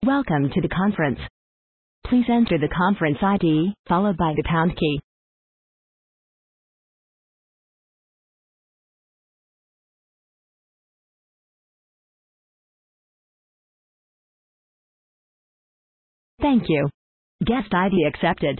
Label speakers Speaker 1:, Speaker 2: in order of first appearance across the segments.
Speaker 1: Welcome to the conference. Please enter the conference ID, followed by the pound key. Thank you. Guest ID accepted.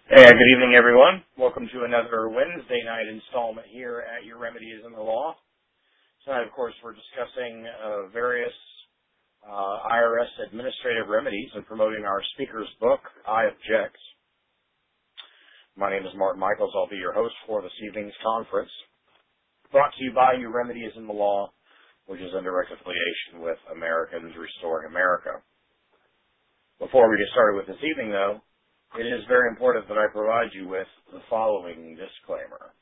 Speaker 2: Hey, good evening, everyone. Welcome to another Wednesday night installment here at Your Remedy is in the Law. Tonight, of course, we're discussing various IRS administrative remedies and promoting our speaker's book, I Object. My name is Martin Michaels. I'll be your host for this evening's conference, brought to you by Your Remedy is in the Law, which is in direct affiliation with Americans Restoring America. Before we get started with this evening, though, it is very important that I provide you with the following disclaimer.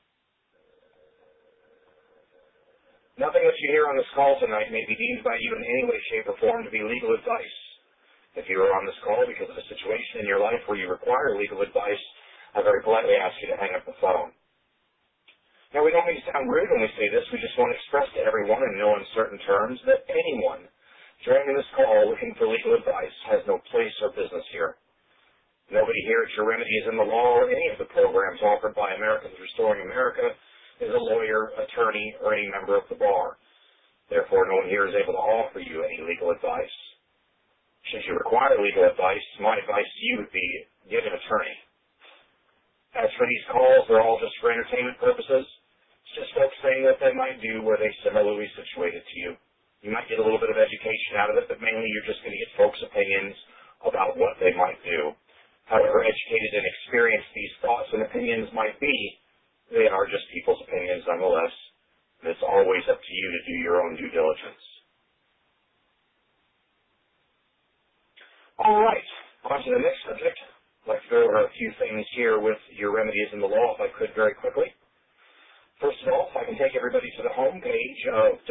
Speaker 2: Nothing that you hear on this call tonight may be deemed by you in any way, shape, or form to be legal advice. If you are on this call because of a situation in your life where you require legal advice, I very politely ask you to hang up the phone. Now, we don't mean to sound rude when we say this. We just want to express to everyone in no uncertain terms that anyone joining this call looking for legal advice has no place or business here. Nobody here at Your Remedy is in the Law or any of the programs offered by Americans Restoring America is a lawyer, attorney, or any member of the bar. Therefore, no one here is able to offer you any legal advice. Should you require legal advice, my advice to you would be get an attorney. As for these calls, they're all just for entertainment purposes. It's just folks saying what they might do were they similarly situated to you. You might get a little bit of education out of it, but mainly you're just going to get folks' opinions about what they might do. However educated and experienced these thoughts and opinions might be, they are just people's opinions nonetheless. And it's always up to you to do your own due diligence. All right, on to the next subject. I'd like to go over a few things here with Your Remedy is in the Law, if I could, very quickly. First of all, if I can take everybody to the home page of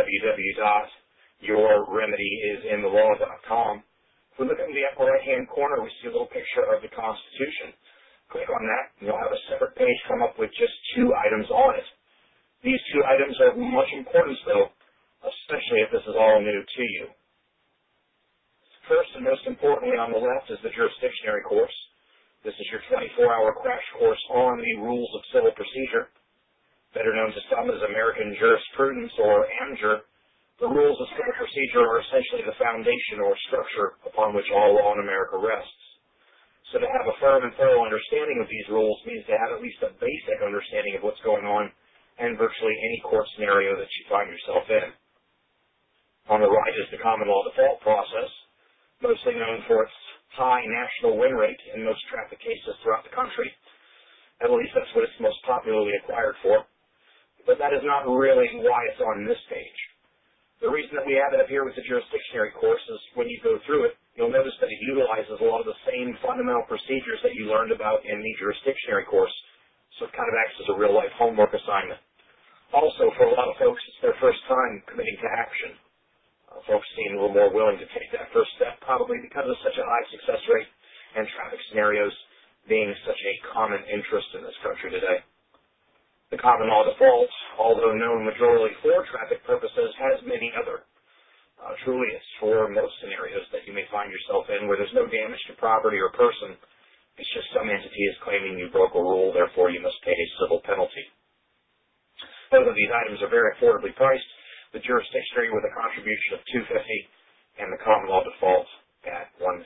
Speaker 2: www.yourremedyisinthelaw.com. If we look in the upper right-hand corner, we see a little picture of the Constitution. Click on that, and you'll have a separate page come up with just 2 items on it. These 2 items are of much importance, though, especially if this is all new to you. First and most importantly on the left is the jurisdictionary course. This is your 24-hour crash course on the rules of civil procedure, better known to some as American jurisprudence or AMJUR. The rules of civil procedure are essentially the foundation or structure upon which all law in America rests. So to have a firm and thorough understanding of these rules means to have at least a basic understanding of what's going on in virtually any court scenario that you find yourself in. On the right is the common law default process, mostly known for its high national win rate in most traffic cases throughout the country. At least that's what it's most popularly acquired for. But that is not really why it's on this page. The reason that we have it up here with the jurisdictionary course is when you go through it, you'll notice that it utilizes a lot of the same fundamental procedures that you learned about in the jurisdictionary course. So it kind of acts as a real-life homework assignment. Also, for a lot of folks, it's their first time committing to action. Folks seem a little more willing to take that first step, probably because of such a high success rate and traffic scenarios being such a common interest in this country today. The common law default, although known majorly for traffic purposes, has many other. Truly, it's for most scenarios that you may find yourself in where there's no damage to property or person. It's just some entity is claiming you broke a rule, therefore you must pay a civil penalty. Both of these items are very affordably priced. The jurisdictionary with a contribution of $250 and the common law default at $150.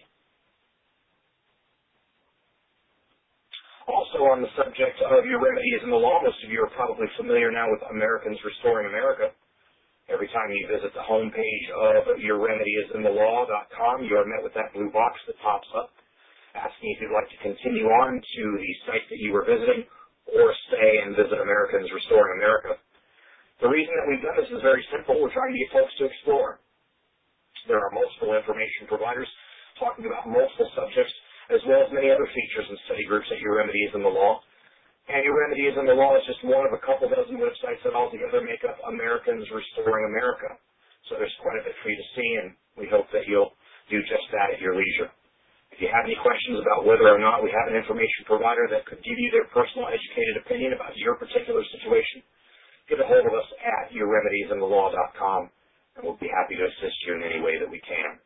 Speaker 2: Also on the subject of Your Remedy is in the Law, most of you are probably familiar now with Americans Restoring America. Every time you visit the home page of yourremedyisinthelaw.com, you are met with that blue box that pops up, asking if you'd like to continue on to the site that you were visiting or stay and visit Americans Restoring America. The reason that we've done this is very simple. We're trying to get folks to explore. There are multiple information providers talking about multiple subjects, as well as many other features and study groups at Your Remedy is in the Law. And Your Remedy is in the Law is just one of a couple dozen websites that altogether make up Americans Restoring America. So there's quite a bit for you to see, and we hope that you'll do just that at your leisure. If you have any questions about whether or not we have an information provider that could give you their personal educated opinion about your particular situation, get a hold of us at yourremedyisinthelaw.com, and we'll be happy to assist you in any way that we can.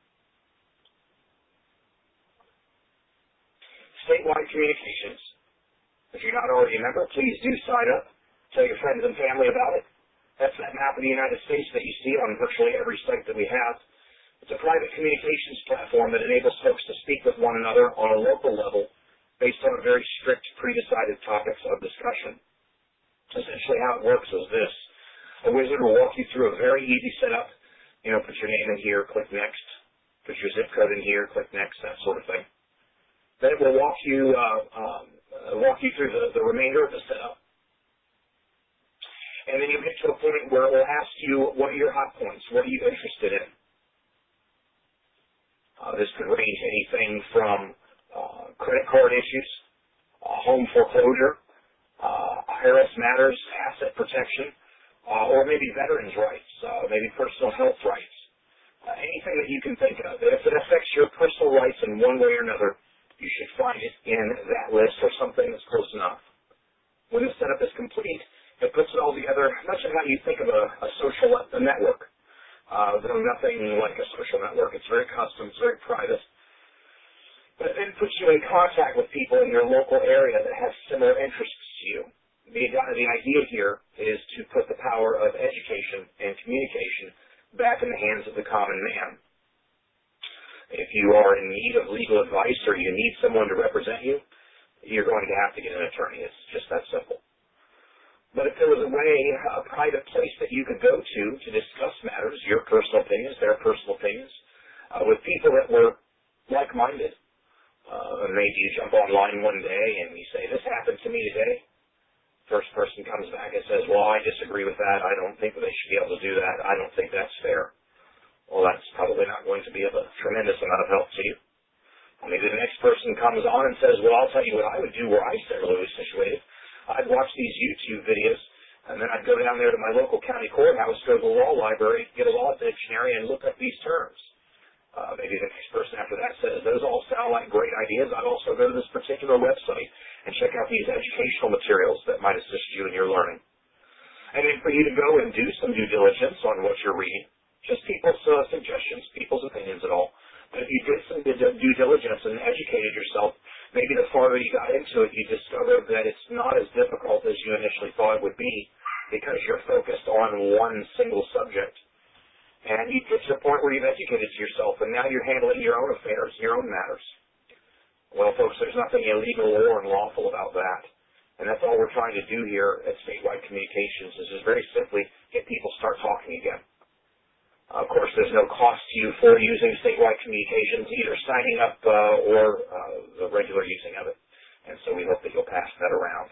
Speaker 2: Statewide communications. If you're not already a member, please do sign up. Tell your friends and family about it. That's that map of the United States that you see on virtually every site that we have. It's a private communications platform that enables folks to speak with one another on a local level based on a very strict pre-decided topics of discussion. Essentially how it works is this. A wizard will walk you through a very easy setup. Put your name in here, click next. Put your zip code in here, click next, that sort of thing. Then it will walk you through the remainder of the setup. And then you'll get to a point where it will ask you, what are your hot points? What are you interested in? This could range anything from credit card issues, home foreclosure, IRS matters, asset protection, or maybe veterans' rights, maybe personal health rights. Anything that you can think of. If it affects your personal rights in one way or another, you should find it in that list or something that's close enough. When the setup is complete, it puts it all together, much of how you think of a social network. Though nothing like a social network. It's very custom, it's very private. But it then puts you in contact with people in your local area that have similar interests to you. The idea here is to put the power of education and communication back in the hands of the common man. If you are in need of legal advice or you need someone to represent you, you're going to have to get an attorney. It's just that simple. But if there was a private place that you could go to discuss matters, your personal opinions, their personal opinions, with people that were like-minded, maybe you jump online one day and you say, this happened to me today. First person comes back and says, well, I disagree with that. I don't think that they should be able to do that. I don't think that's fair. Well, that's probably not going to be of a tremendous amount of help to you. Maybe the next person comes on and says, well, I'll tell you what I would do were I similarly situated. I'd watch these YouTube videos, and then I'd go down there to my local county courthouse, go to the law library, get a law dictionary, and look up these terms. Maybe the next person after that says, those all sound like great ideas. I'd also go to this particular website and check out these educational materials that might assist you in your learning. And then for you to go and do some due diligence on what you're reading, just people's suggestions, people's opinions and all. But if you did some due diligence and educated yourself, maybe the farther you got into it, you discovered that it's not as difficult as you initially thought it would be because you're focused on one single subject. And you get to a point where you've educated yourself, and now you're handling your own affairs, your own matters. Well, folks, there's nothing illegal or unlawful about that. And that's all we're trying to do here at Statewide Communications is just very simply get people start talking again. Of course, there's no cost to you for using Statewide Communications, either signing up or the regular using of it. And so we hope that you'll pass that around.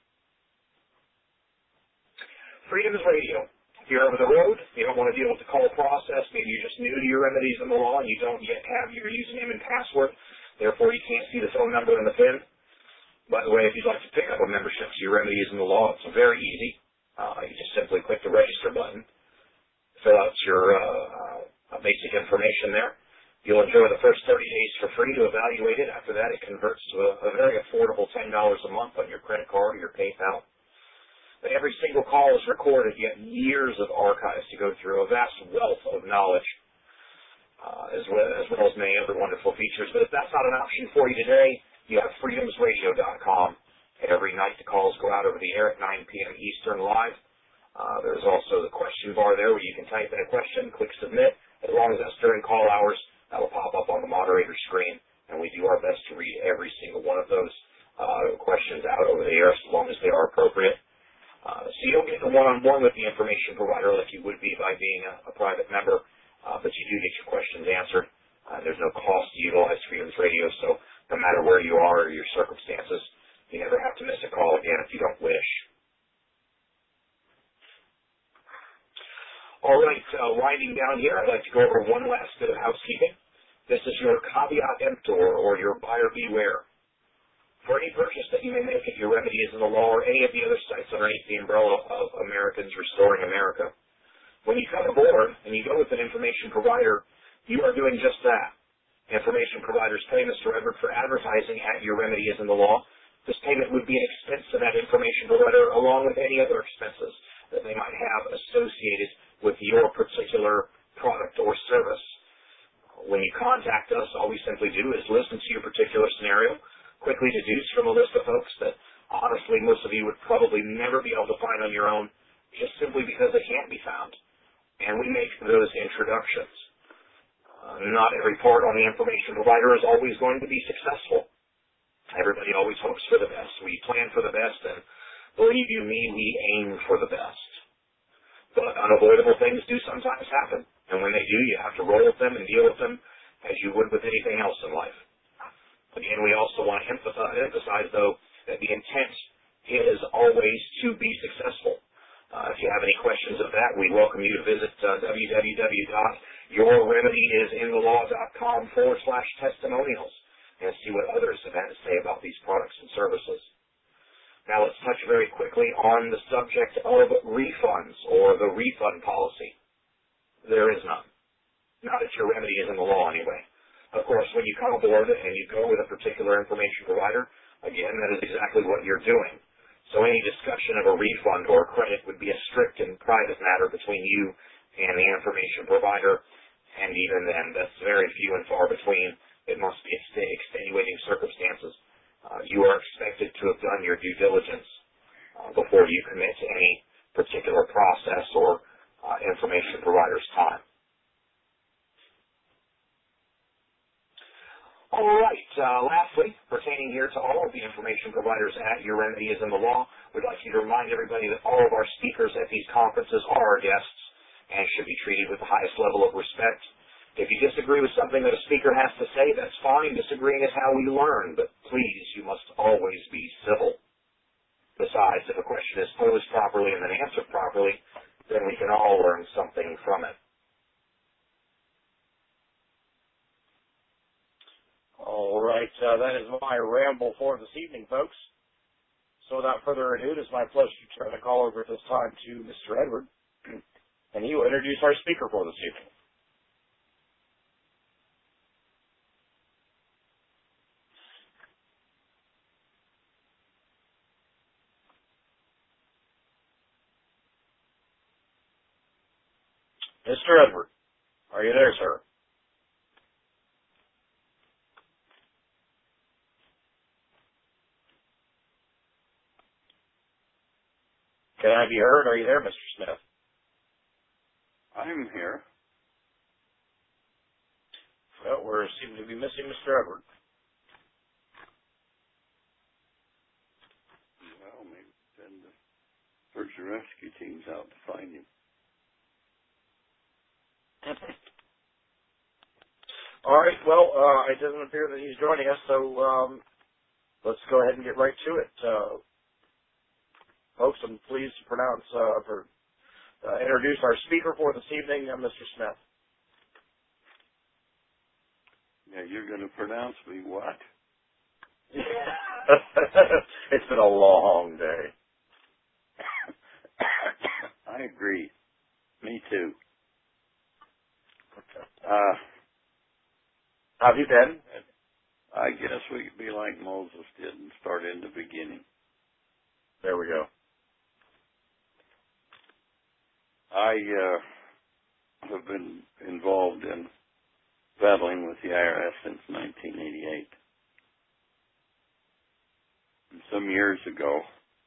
Speaker 2: Freedom's Radio. If you're over the road, you don't want to deal with the call process, maybe you're just new to your remedies in the law and you don't yet have your username and password, therefore you can't see the phone number and the PIN. By the way, if you'd like to pick up a membership to your remedies in the law, it's very easy. You just simply click the register button, fill out your basic information there. You'll enjoy the first 30 days for free to evaluate it. After that, it converts to a very affordable $10 a month on your credit card or your PayPal. But every single call is recorded, yet years of archives to go through, a vast wealth of knowledge, as well as many other wonderful features. But if that's not an option for you today, you have freedomsradio.com. Every night the calls go out over the air at 9 p.m. Eastern live. There's also the question bar there where you can type in a question, click submit. As long as that's during call hours, that will pop up on the moderator screen, and we do our best to read every single one of those questions out over the air as long as they are appropriate. So you don't get the one-on-one with the information provider like you would be by being a private member, but you do get your questions answered. There's no cost to utilize Freedom's Radio, so no matter where you are or your circumstances, you never have to miss a call again if you don't wish. All right, winding down here, I'd like to go over one last bit of housekeeping. This is your caveat emptor, or your buyer beware. For any purchase that you may make at your Remedies in the Law or any of the other sites underneath the umbrella of Americans Restoring America, when you come aboard and you go with an information provider, you are doing just that. Information providers pay Mr. Edward for advertising at your Remedies in the Law. This payment would be an expense to that information provider along with any other expenses that they might have associated with your particular product or service. When you contact us, all we simply do is listen to your particular scenario, quickly deduce from a list of folks that honestly most of you would probably never be able to find on your own just simply because they can't be found. And we make those introductions. Not every part on the information provider is always going to be successful. Everybody always hopes for the best. We plan for the best, and believe you me, we aim for the best. But unavoidable things do sometimes happen, and when they do, you have to roll with them and deal with them as you would with anything else in life. Again, we also want to emphasize, though, that the intent is always to be successful. If you have any questions of that, we welcome you to visit www.yourremedyisinthe law.com/testimonials and see what others have had to say about these products and services. Now let's touch very quickly on the subject of refunds or the refund policy. There is none. Not that Your Remedy is in the law anyway. Of course, when you come aboard and you go with a particular information provider, again, that is exactly what you're doing. So any discussion of a refund or a credit would be a strict and private matter between you and the information provider, and even then, that's very few and far between. It must be extenuating circumstances. You are expected to have done your due diligence before you commit to any particular process or information provider's time. All right. Lastly, pertaining here to all of the information providers at Your Remedy is in the Law, we'd like you to remind everybody that all of our speakers at these conferences are our guests and should be treated with the highest level of respect. If you disagree with something that a speaker has to say, that's fine. Disagreeing is how we learn, but please, you must always be civil. Besides, if a question is posed properly and then answered properly, then we can all learn something from it.
Speaker 3: All right, that is my ramble for this evening, folks. So without further ado, it is my pleasure to turn the call over at this time to Mr. Edward, and he will introduce our speaker for this evening. Mr. Edward, are you there, sir? Can I be heard? Are you there, Mr. Smith?
Speaker 4: I'm here.
Speaker 3: Well, we seem to be missing Mr. Edward.
Speaker 4: Well, maybe send the search and rescue teams out to find him.
Speaker 3: All right, well, it doesn't appear that he's joining us, so let's go ahead and get right to it. Folks, I'm pleased to introduce our speaker for this evening, Mr. Smith.
Speaker 4: Yeah, you're going to pronounce me what?
Speaker 3: It's been a long day.
Speaker 4: I agree. Me too.
Speaker 3: How have you been?
Speaker 4: I guess we could be like Moses did and start in the beginning.
Speaker 3: There we go.
Speaker 4: I have been involved in battling with the IRS since 1988. And some years ago,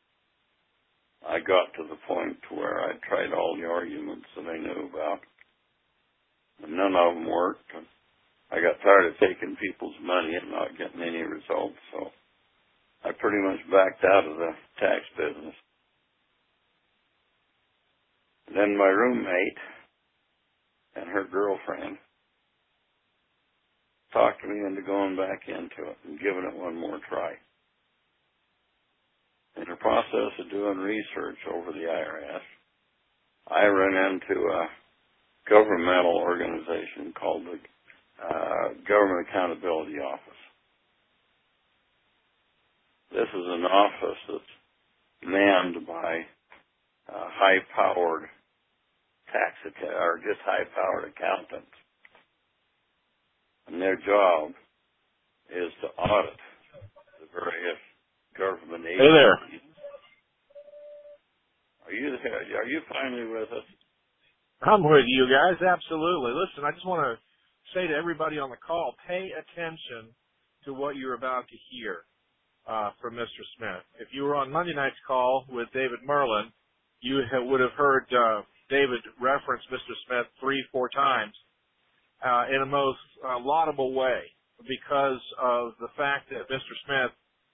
Speaker 4: I got to the point where I tried all the arguments that I knew about, and none of them worked. And I got tired of taking people's money and not getting any results, so I pretty much backed out of the tax business. Then my roommate and her girlfriend talked me into going back into it and giving it one more try. In the process of doing research over the IRS, I ran into a governmental organization called the Government Accountability Office. This is an office that's manned by high-powered just high-powered accountants. And their job is to audit the various government agencies.
Speaker 3: Hey there.
Speaker 4: Are you finally with us?
Speaker 5: I'm with you guys, absolutely. Listen, I just want to say to everybody on the call, pay attention to what you're about to hear from Mr. Smith. If you were on Monday night's call with David Merlin, you would have heard David reference Mr. Smith 3-4 times in a most laudable way because of the fact that Mr. Smith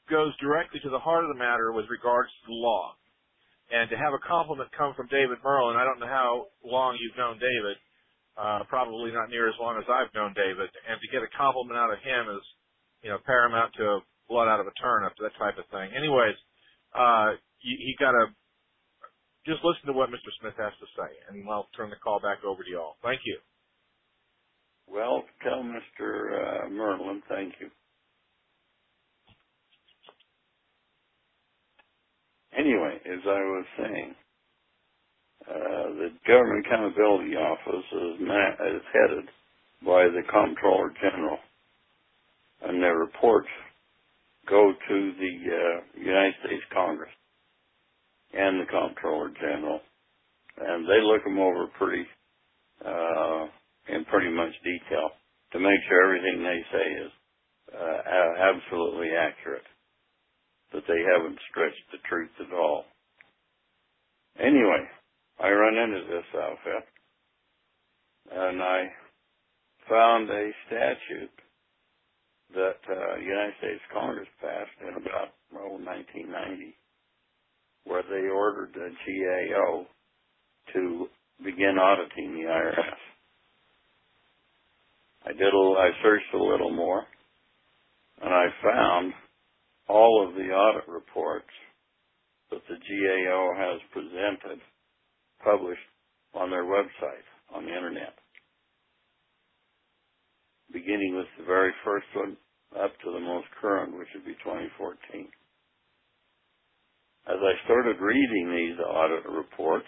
Speaker 5: goes directly to the heart of the matter with regards to the law. And to have a compliment come from David Merlin, I don't know how long you've known David, probably not near as long as I've known David, and to get a compliment out of him is, paramount to blood out of a turnip, that type of thing. Anyways, you got to just listen to what Mr. Smith has to say, and I'll turn the call back over to you all. Thank you.
Speaker 4: Well, tell Mr. Merlin, thank you. Anyway, as I was saying, the Government Accountability Office is headed by the Comptroller General, and their reports go to the United States Congress and the Comptroller General, and they look them over in pretty much detail to make sure everything they say is absolutely accurate, that they haven't stretched the truth at all. Anyway, I run into this outfit, and I found a statute that United States Congress passed in about 1990, where they ordered the GAO to begin auditing the IRS. I searched a little more, and I found all of the audit reports that the GAO has presented, published on their website, on the internet, beginning with the very first one up to the most current, which would be 2014. As I started reading these audit reports,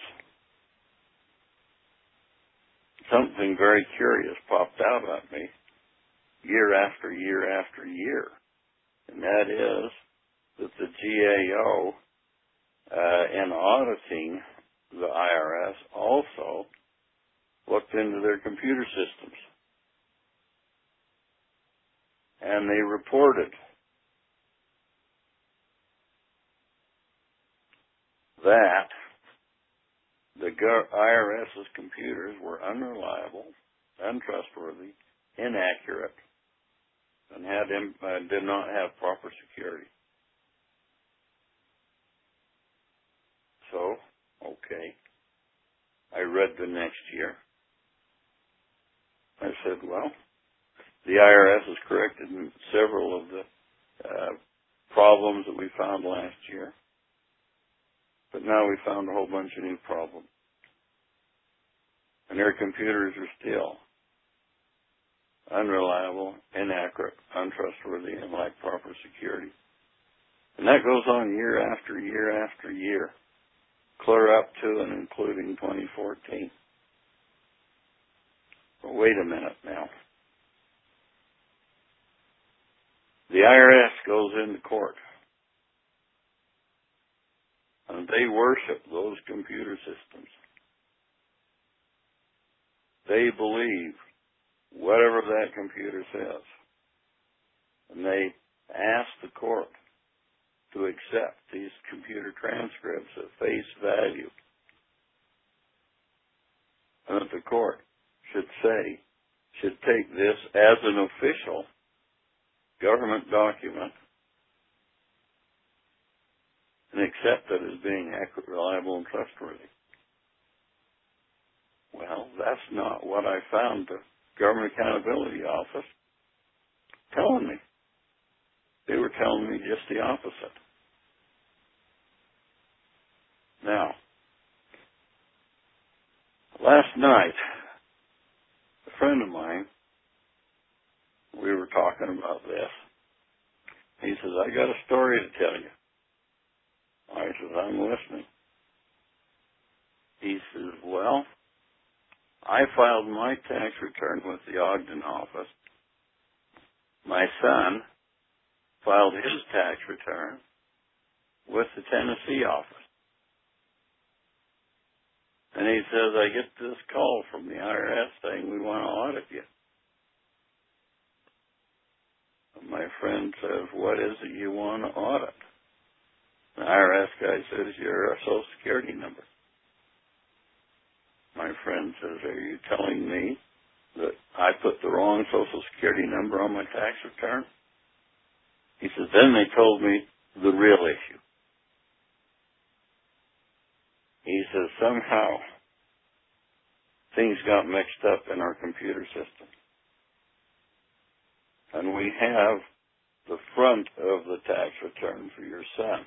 Speaker 4: something very curious popped out at me year after year after year, and that is that the GAO, in auditing the IRS, also looked into their computer systems. And they reported that the IRS's computers were unreliable, untrustworthy, inaccurate, and did not have proper security. So, okay, I read the next year. I said, well, the IRS has corrected several of the problems that we found last year, but now we found a whole bunch of new problems. And their computers are still unreliable, inaccurate, untrustworthy, and lack proper security. And that goes on year after year after year, clear up to and including 2014. But wait a minute now. The IRS goes into court, and they worship those computer systems. They believe whatever that computer says, and they ask the court to accept these computer transcripts at face value, and that the court should take this as an official government document and accept it as being accurate, reliable, and trustworthy. Well, that's not what I found the Government Accountability Office telling me. They were telling me just the opposite. Now, last night, a friend of mine, we were talking about this. He says, I got a story to tell you. I says, I'm listening. He says, well, I filed my tax return with the Ogden office. My son filed his tax return with the Tennessee office. And he says, I get this call from the IRS saying we want to audit you. My friend says, what is it you want to audit? The IRS guy says, your Social Security number. My friend says, are you telling me that I put the wrong Social Security number on my tax return? He says, then they told me the real issue. He says somehow things got mixed up in our computer system. And we have the front of the tax return for your son.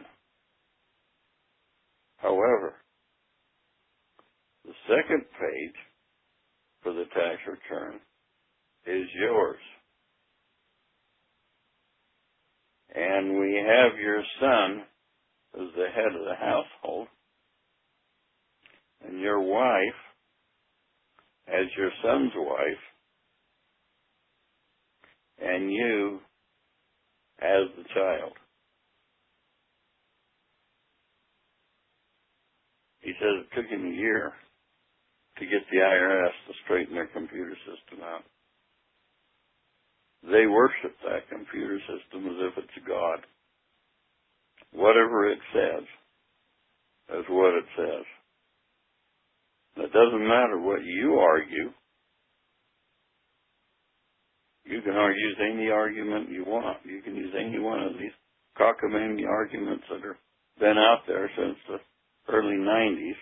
Speaker 4: However, the second page for the tax return is yours. And we have your son as the head of the household, and your wife as your son's wife, and you as the child. He says it took him a year to get the IRS to straighten their computer system out. They worship that computer system as if it's a god. Whatever it says is what it says. It doesn't matter what you argue. You can use any argument you want. You can use any one of these cockamamie arguments that have been out there since the early 90s.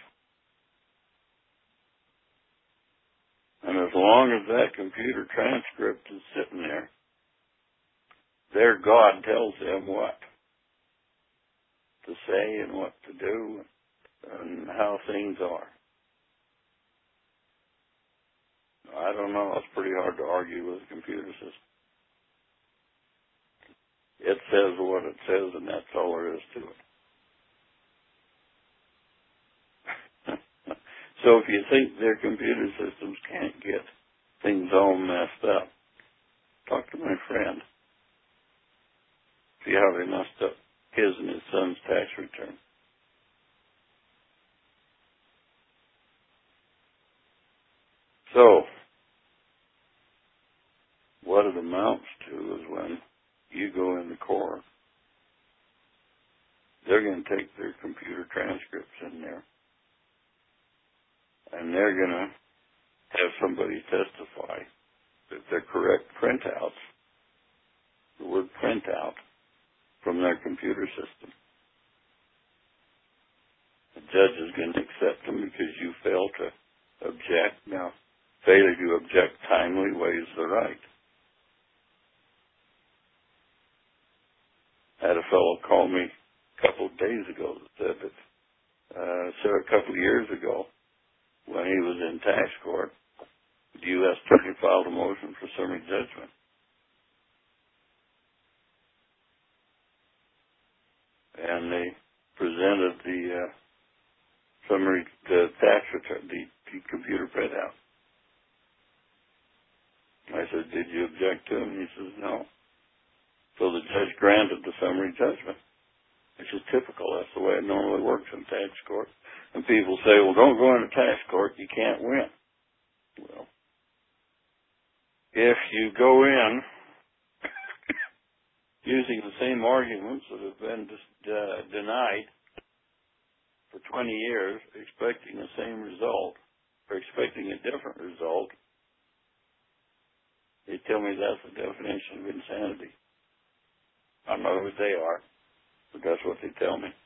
Speaker 4: And as long as that computer transcript is sitting there, their God tells them what to say and what to do and how things are. I don't know. It's pretty hard to argue with a computer system. It says what it says, and that's all there is to it. So if you think their computer systems can't get things all messed up, talk to my friend. See how they messed up his and his son's tax return. So, what it amounts to is when you go into court, they're going to take their computer transcripts in there, and they're going to have somebody testify that they're correct printouts, the word printout, from their computer system. The judge is going to accept them because you failed to object. Now, failure to object timely waives the right. I had a fellow call me a couple of days ago that said that a couple of years ago, when he was in tax court, the U.S. attorney filed a motion for summary judgment. And they presented the tax return, the computer printout. I said, did you object to him? He says, no. So the judge granted the summary judgment, which is typical. That's the way it normally works in tax court. And people say, well, don't go into tax court. You can't win. Well, if you go in using the same arguments that have been denied for 20 years, expecting the same result, or expecting a different result, they tell me that's the definition of insanity. I don't know who they are, but that's what they tell me.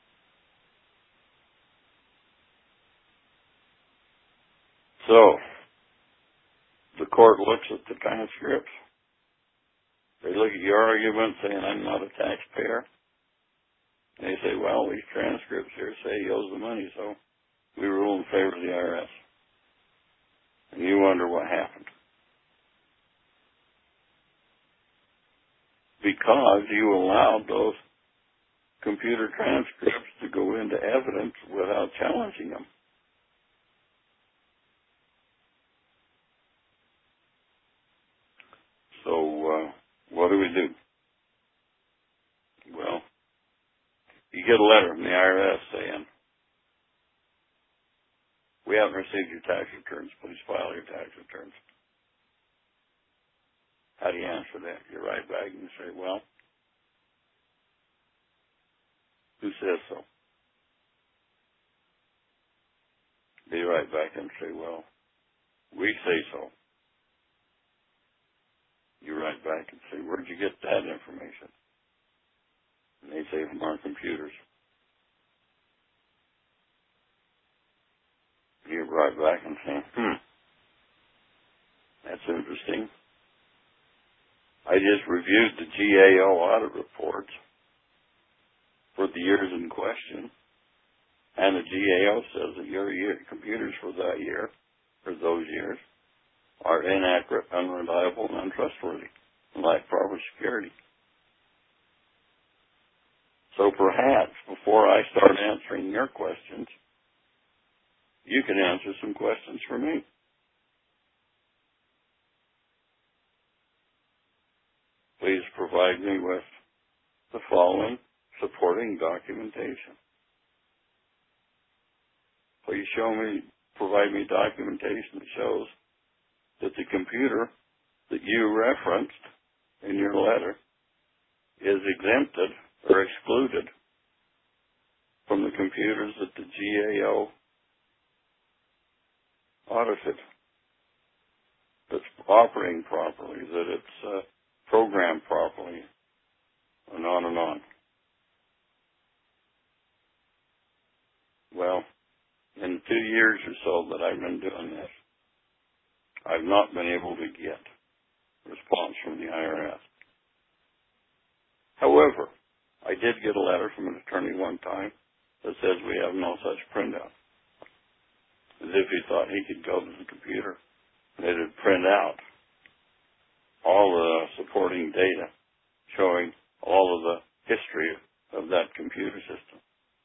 Speaker 4: So, the court looks at the transcripts. They look at your argument saying, I'm not a taxpayer. And they say, well, these transcripts here say he owes the money, so we rule in favor of the IRS. And you wonder what happened. Because you allowed those computer transcripts to go into evidence without challenging them. So, what do we do? Well, you get a letter from the IRS saying, we haven't received your tax returns. Please file your tax returns. How do you answer that? You write back and you say, well, who says so? They write back and say, well, we say so. You write back and say, where'd you get that information? And They say from our computers. You right back and say, that's interesting. I just reviewed the GAO audit reports for the years in question, and the GAO says that your computers for that year, for those years, are inaccurate, unreliable, and untrustworthy, and lack proper security. So perhaps before I start answering your questions, you can answer some questions for me. Please provide me with the following supporting documentation. Please provide me documentation that shows that the computer that you referenced in your letter is exempted or excluded from the computers that the GAO audited, that's operating properly, that it's programmed properly, and on and on. Well, in 2 years or so that I've been doing this, I've not been able to get a response from the IRS. However, I did get a letter from an attorney one time that says we have no such printout. As if he thought he could go to the computer and it would print out all the supporting data showing all of the history of that computer system.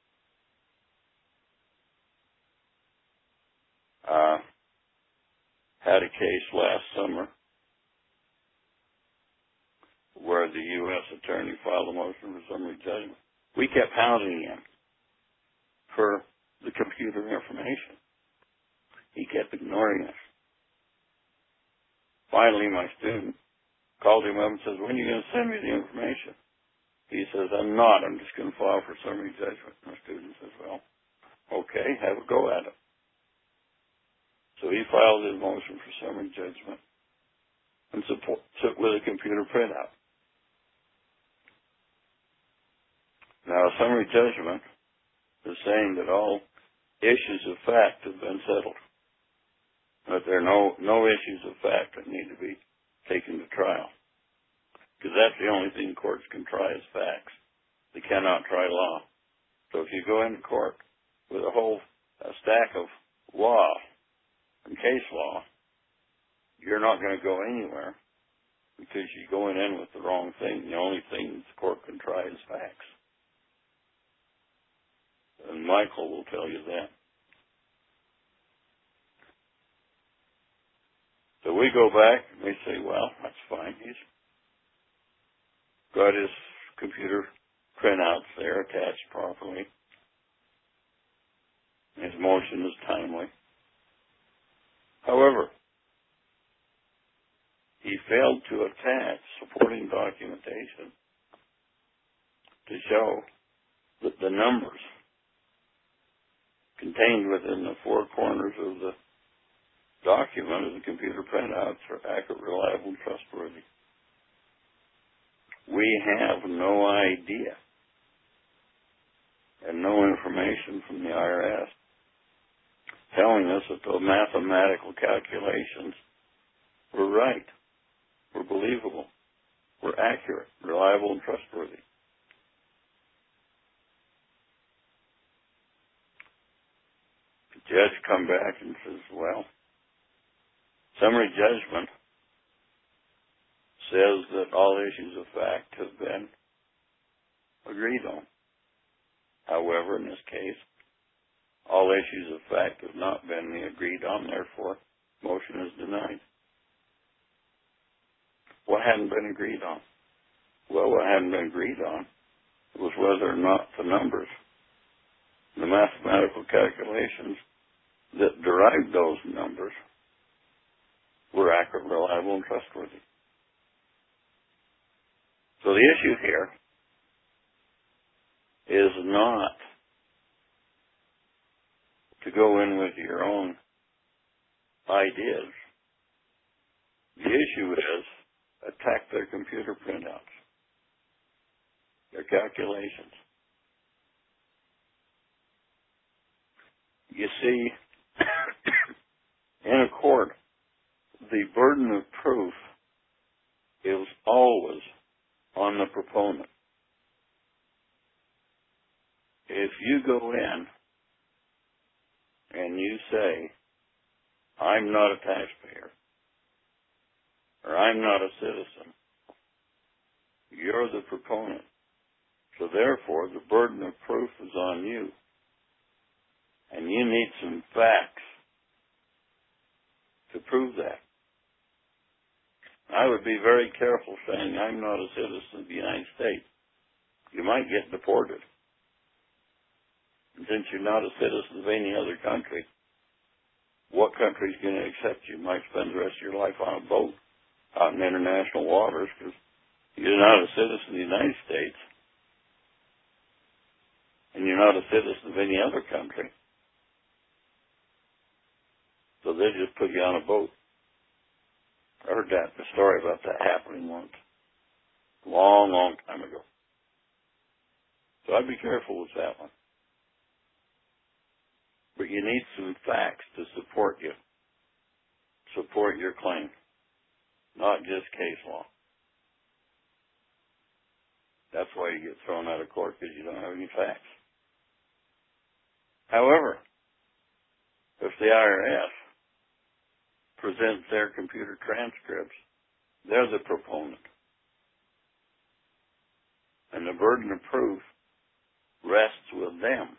Speaker 4: Had a case last summer where the U.S. attorney filed a motion for summary judgment. We kept hounding him for the computer information. He kept ignoring us. Finally, my student called him up and says, when are you going to send me the information? He says, I'm not. I'm just going to file for summary judgment. My student says, well, okay, have a go at it. So he filed his motion for summary judgment and with a computer printout. Now, a summary judgment is saying that all issues of fact have been settled, that there are no issues of fact that need to be taken to trial, because that's the only thing courts can try is facts. They cannot try law. So if you go into court with a stack of law and case law, you're not going to go anywhere because you're going in with the wrong thing. The only thing the court can try is facts. And Michael will tell you that. So we go back and we say, well, that's fine. He's got his computer printouts there attached properly. His motion is timely. However, he failed to attach supporting documentation to show that the numbers contained within the four corners of the document of the computer printouts are accurate, reliable, and trustworthy. We have no idea and no information from the IRS telling us that the mathematical calculations were right, were believable, were accurate, reliable, and trustworthy. The judge come back and says, well, summary judgment says that all issues of fact have been agreed on. However, in this case, all issues of fact have not been agreed on, therefore, motion is denied. What hadn't been agreed on? Well, what hadn't been agreed on was whether or not the numbers, the mathematical calculations that derived those numbers were accurate, reliable, and trustworthy. So the issue here is not to go in with your own ideas. The issue is attack their computer printouts. their calculations. You see, in a court, the burden of proof is always on the proponent. If you go in and you say, I'm not a taxpayer, or I'm not a citizen, you're the proponent. So therefore, the burden of proof is on you. And you need some facts to prove that. I would be very careful saying I'm not a citizen of the United States. You might get deported. And since you're not a citizen of any other country, what country is going to accept you? You might spend the rest of your life on a boat out in international waters because you're not a citizen of the United States and you're not a citizen of any other country. So they just put you on a boat. I heard a story about that happening once, a long, long time ago. So I'd be careful with that one. But you need some facts to support you, support your claim, not just case law. That's why you get thrown out of court, because you don't have any facts. However, if the IRS presents their computer transcripts, they're the proponent. And the burden of proof rests with them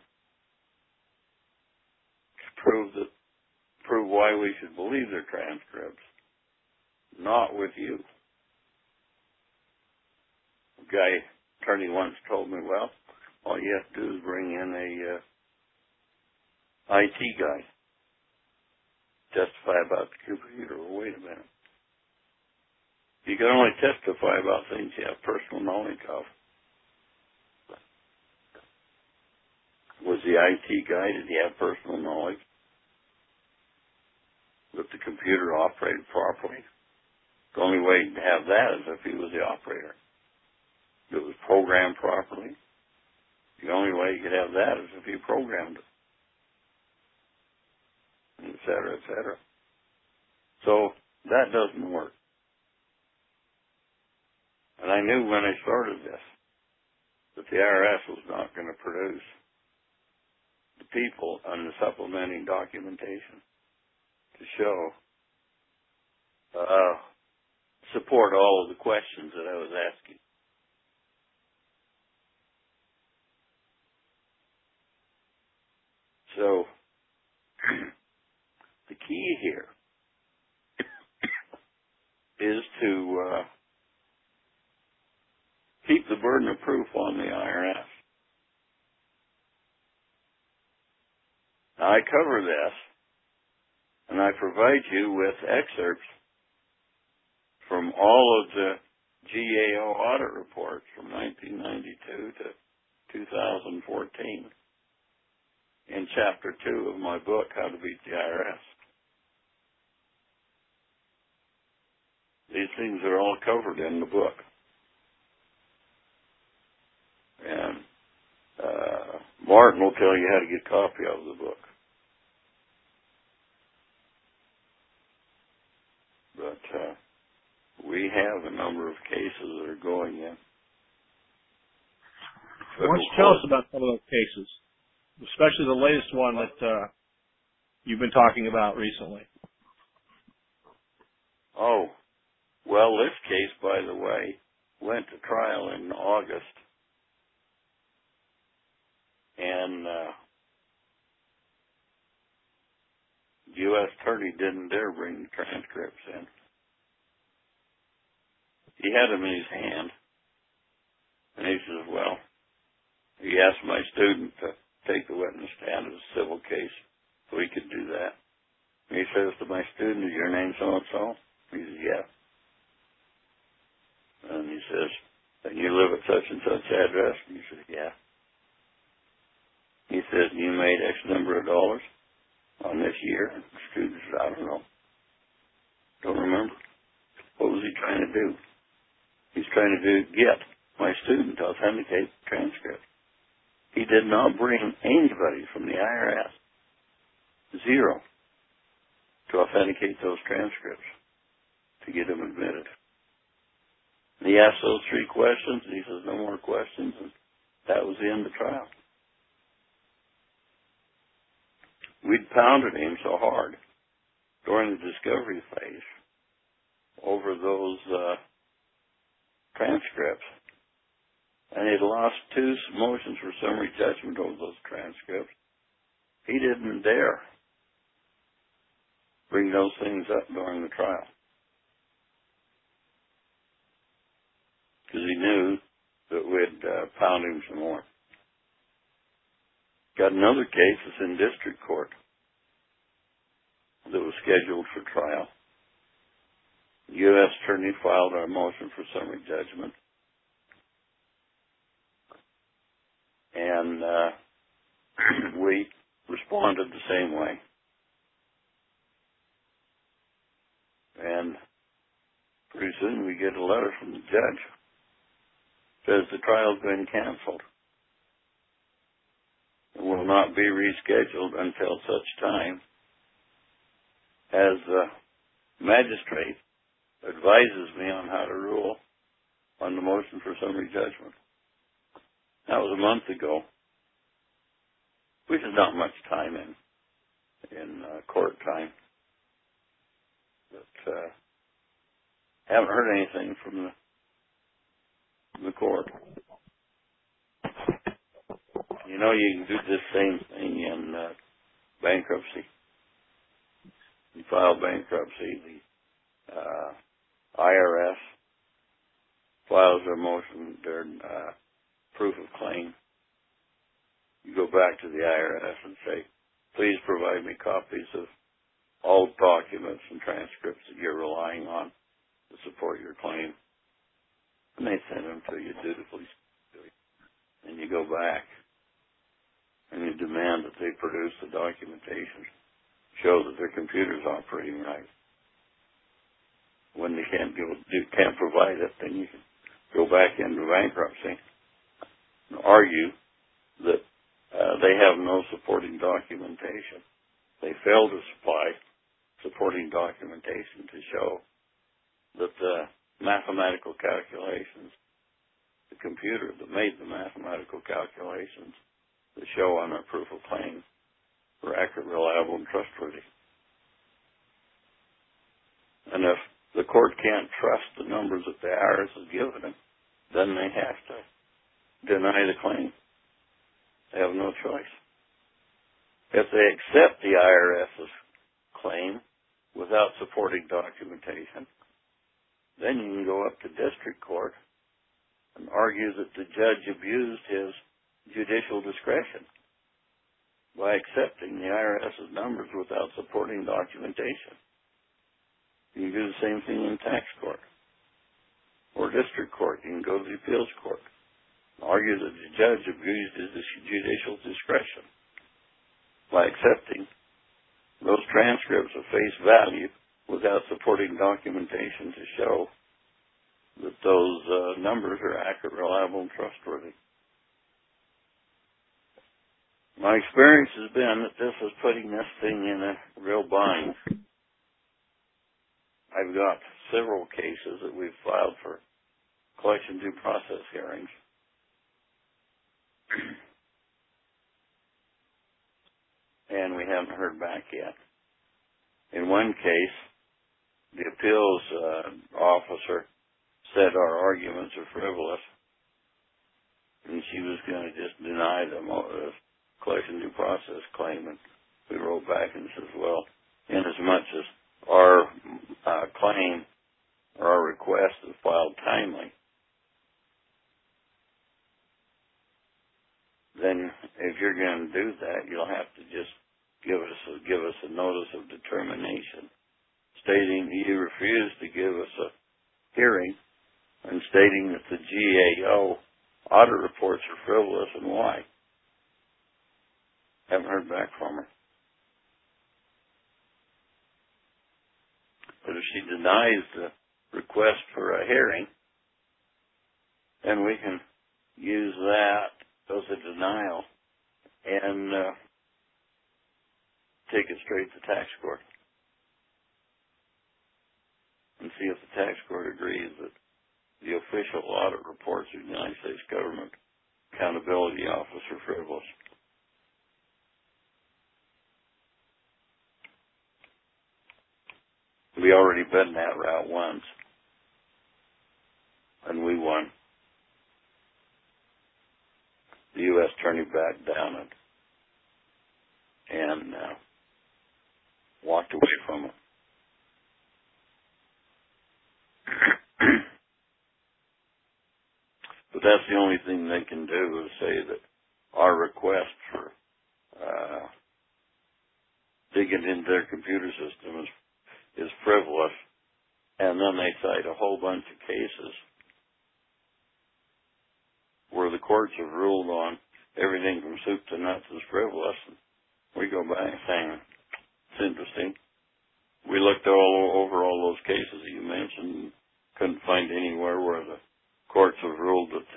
Speaker 4: to prove why we should believe their transcripts, not with you. A attorney once told me, well, all you have to do is bring in a IT guy, testify about the computer. Well, wait a minute. You can only testify about things you have personal knowledge of. Was the IT guy, did he have personal knowledge that the computer operated properly? The only way to have that is if he was the operator. If it was programmed properly, the only way you could have that is if he programmed it, et cetera, et cetera. So that doesn't work. And I knew when I started this that the IRS was not going to produce the people on the supplementing documentation to show, support all of the questions that I was asking. So, the key here is to keep the burden of proof on the IRS. Now, I cover this, and I provide you with excerpts from all of the GAO audit reports from 1992 to 2014 in Chapter 2 of my book, How to Beat the IRS. These things are all covered in the book. And Martin will tell you how to get a copy of the book. But we have a number of cases that are going in.
Speaker 5: Why don't you tell us about some of those cases, especially the latest one that you've been talking about recently?
Speaker 4: Oh, well, this case, by the way, went to trial in August. And the U.S. attorney didn't dare bring the transcripts in. He had them in his hand. And he says, well, he asked my student to take the witness stand as a civil case so he could do that. And he says to my student, is your name so-and-so? He says, yeah. And he says, and you live at such and such address? And he says, yeah. He says, you made X number of dollars on this year? And the student says, I don't know. Don't remember. What was he trying to do? He's trying to get my student to authenticate the transcript. He did not bring anybody from the IRS, zero, to authenticate those transcripts to get him admitted. And he asked those 3 questions, and he says, no more questions, and that was the end of the trial. We'd pounded him so hard during the discovery phase over those transcripts, and he'd lost 2 motions for summary judgment over those transcripts. He didn't dare bring those things up during the trial because he knew that we'd pound him some more. Got another case that's in district court that was scheduled for trial. The U.S. attorney filed our motion for summary judgment, and we responded the same way. And pretty soon we get a letter from the judge. Says the trial's been canceled and will not be rescheduled until such time as the magistrate advises me on how to rule on the motion for summary judgment. That was a month ago, which is not much time in court time. But haven't heard anything from the court. You know, you can do this same thing in bankruptcy. You file bankruptcy, the IRS files their motion, their proof of claim. You go back to the IRS and say, please provide me copies of all documents and transcripts that you're relying on to support your claim. And they send them to you dutifully. And you go back and you demand that they produce the documentation, show that their computer's operating right. When they can't provide it, then you can go back into bankruptcy and argue that they have no supporting documentation. They fail to supply supporting documentation to show that the mathematical calculations, the computer that made the mathematical calculations that show on their proof of claim were accurate, reliable, and trustworthy. And if the court can't trust the numbers that the IRS has given them, then they have to deny the claim. They have no choice. If they accept the IRS's claim without supporting documentation, then you can go up to district court and argue that the judge abused his judicial discretion by accepting the IRS's numbers without supporting documentation. You can do the same thing in tax court or district court. You can go to the appeals court and argue that the judge abused his judicial discretion by accepting those transcripts of face value without supporting documentation to show that those numbers are accurate, reliable, and trustworthy. My experience has been that this is putting this thing in a real bind. I've got several cases that we've filed for collection due process hearings. And we haven't heard back yet. In one case, the appeals officer said our arguments are frivolous, and she was going to just deny the collection due process claim. And we wrote back and said, well, inasmuch as our claim or our request is filed timely, then if you're going to do that, you'll have to just give us a notice of determination stating that you refuse to give us a hearing and stating that the GAO audit reports are frivolous and why. Haven't heard back from her. But if she denies the request for a hearing, and we can use that as a denial and take it straight to tax court and see if the tax court agrees that the official audit reports of the United States Government Accountability Office are frivolous. We already been that route once, and we won. The U.S. attorney backed down it and walked away from it. But that's the only thing they can do is say that our request for digging into their computer system is frivolous, and then they cite a whole bunch of cases where the courts have ruled on everything from soup to nuts is frivolous. And we go back saying, it's interesting. We looked over all those cases that you mentioned and couldn't find anywhere where the courts have ruled that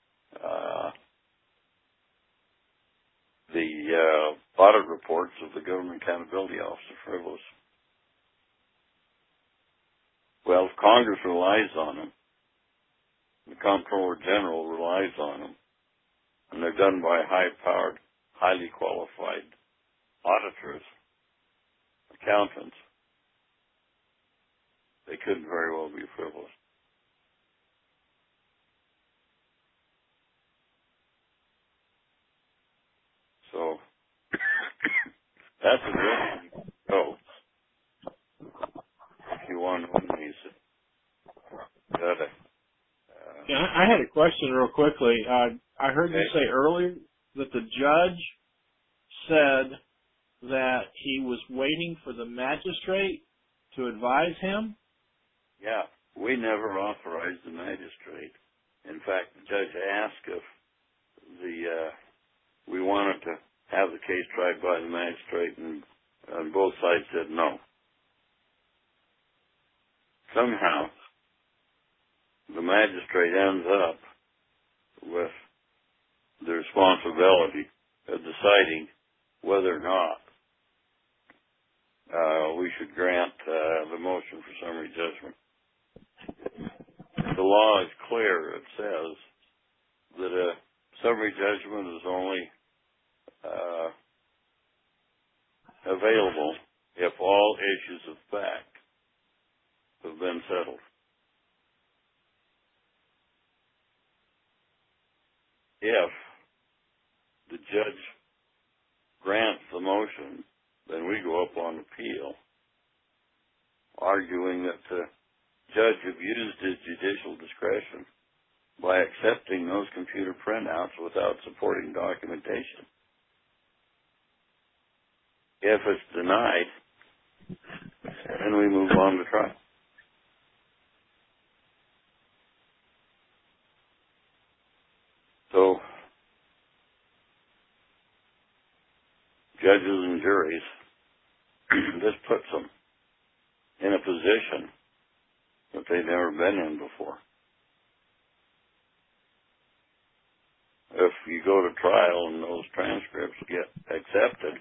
Speaker 4: the audit reports of the Government Accountability Office are frivolous. Well, if Congress relies on them, the Comptroller General relies on them, and they're done by high-powered, highly qualified auditors, accountants, they couldn't very well be frivolous. So that's a good one. Go. If you want to know,
Speaker 5: Yeah, I had a question real quickly. I heard you say earlier that the judge said that he was waiting for the magistrate to advise him.
Speaker 4: Yeah, we never authorized the magistrate. In fact, the judge asked if we wanted to have the case tried by the magistrate, and both sides said no. Somehow, the magistrate ends up with the responsibility of deciding whether or not we should grant the motion for summary judgment. The law is clear. It says that a summary judgment is only available if all issues of fact have been settled. If the judge grants the motion, then we go up on appeal, arguing that the judge abused his judicial discretion by accepting those computer printouts without supporting documentation. If it's denied, then we move on to trial. So, judges and juries, this puts them in a position that they've never been in before. If you go to trial and those transcripts get accepted,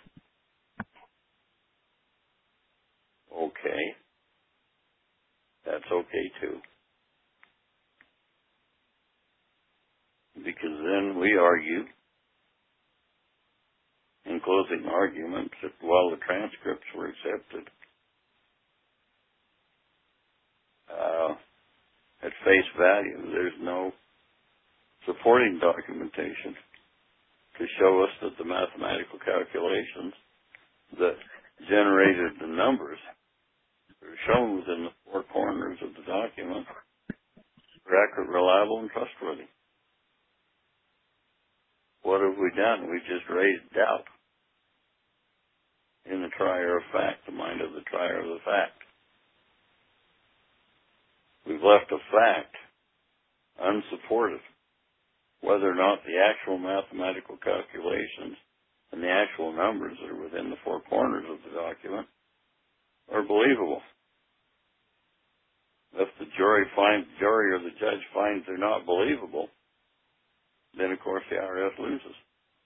Speaker 4: okay, that's okay too. Because then we argue in closing arguments that while the transcripts were accepted, at face value, there's no supporting documentation to show us that the mathematical calculations that generated the numbers that are shown within the four corners of the document are accurate, reliable, and trustworthy. What have we done? We've just raised doubt in the trier of fact, the mind of the trier of the fact. We've left a fact unsupported, whether or not the actual mathematical calculations and the actual numbers that are within the four corners of the document are believable. If the jury or the judge finds they're not believable, then of course the IRS loses.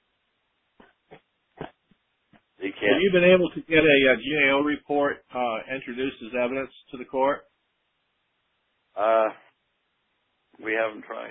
Speaker 4: They can't.
Speaker 5: Have you been able to get a GAO report introduced as evidence to the court?
Speaker 4: We haven't tried.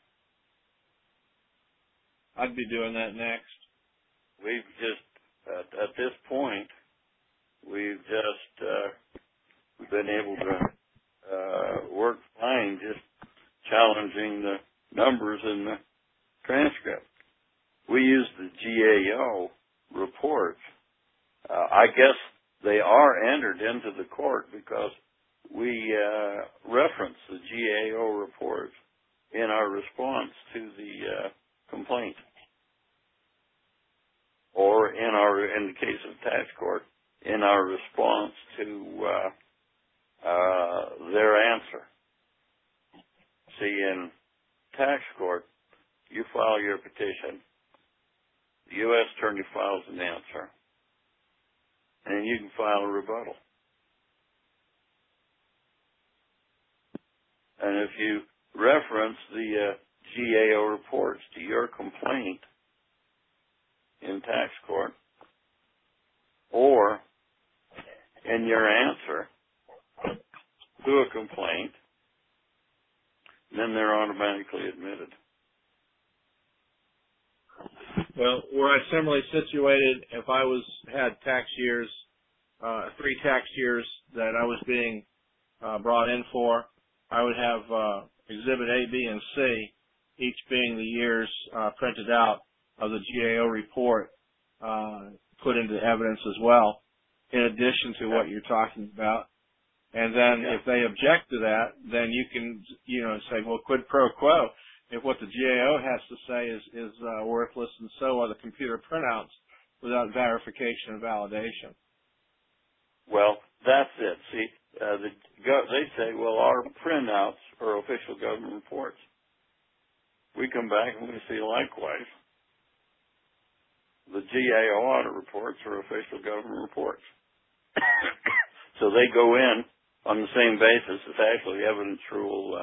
Speaker 5: I'd be doing that next.
Speaker 4: We've just, at this point, we've just been able to work fine just challenging the numbers in the transcript. We use the GAO reports. I guess they are entered into the court because we reference the GAO reports in our response to the complaint, or in the case of tax court, in our response to their answer. See, in tax court, you file your petition, the U.S. attorney files an answer, and you can file a rebuttal. And if you reference the GAO reports to your complaint in tax court, or in your answer to a complaint, then they're automatically admitted.
Speaker 5: Well, were I similarly situated, if I had tax years, 3 tax years that I was being brought in for, I would have Exhibit A, B, and C, each being the years printed out of the GAO report, put into evidence as well, in addition to what you're talking about. And then if they object to that, then you can, say, well, quid pro quo. If what the GAO has to say is worthless, and so are the computer printouts without verification and validation.
Speaker 4: Well, that's it. See, they say, well, our printouts are official government reports. We come back and we see likewise. The GAO audit reports are official government reports. So they go in on the same basis. It's actually Evidence Rule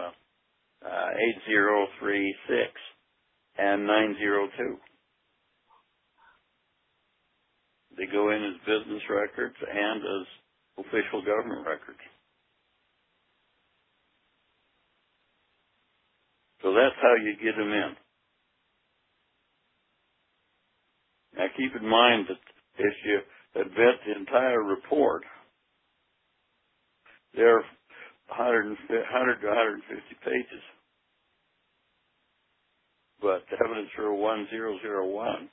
Speaker 4: 8036 and 902. They go in as business records and as official government records. So that's how you get them in. Now keep in mind that if you admit the entire report, there are 100 to 150 pages. But Evidence Rule 1001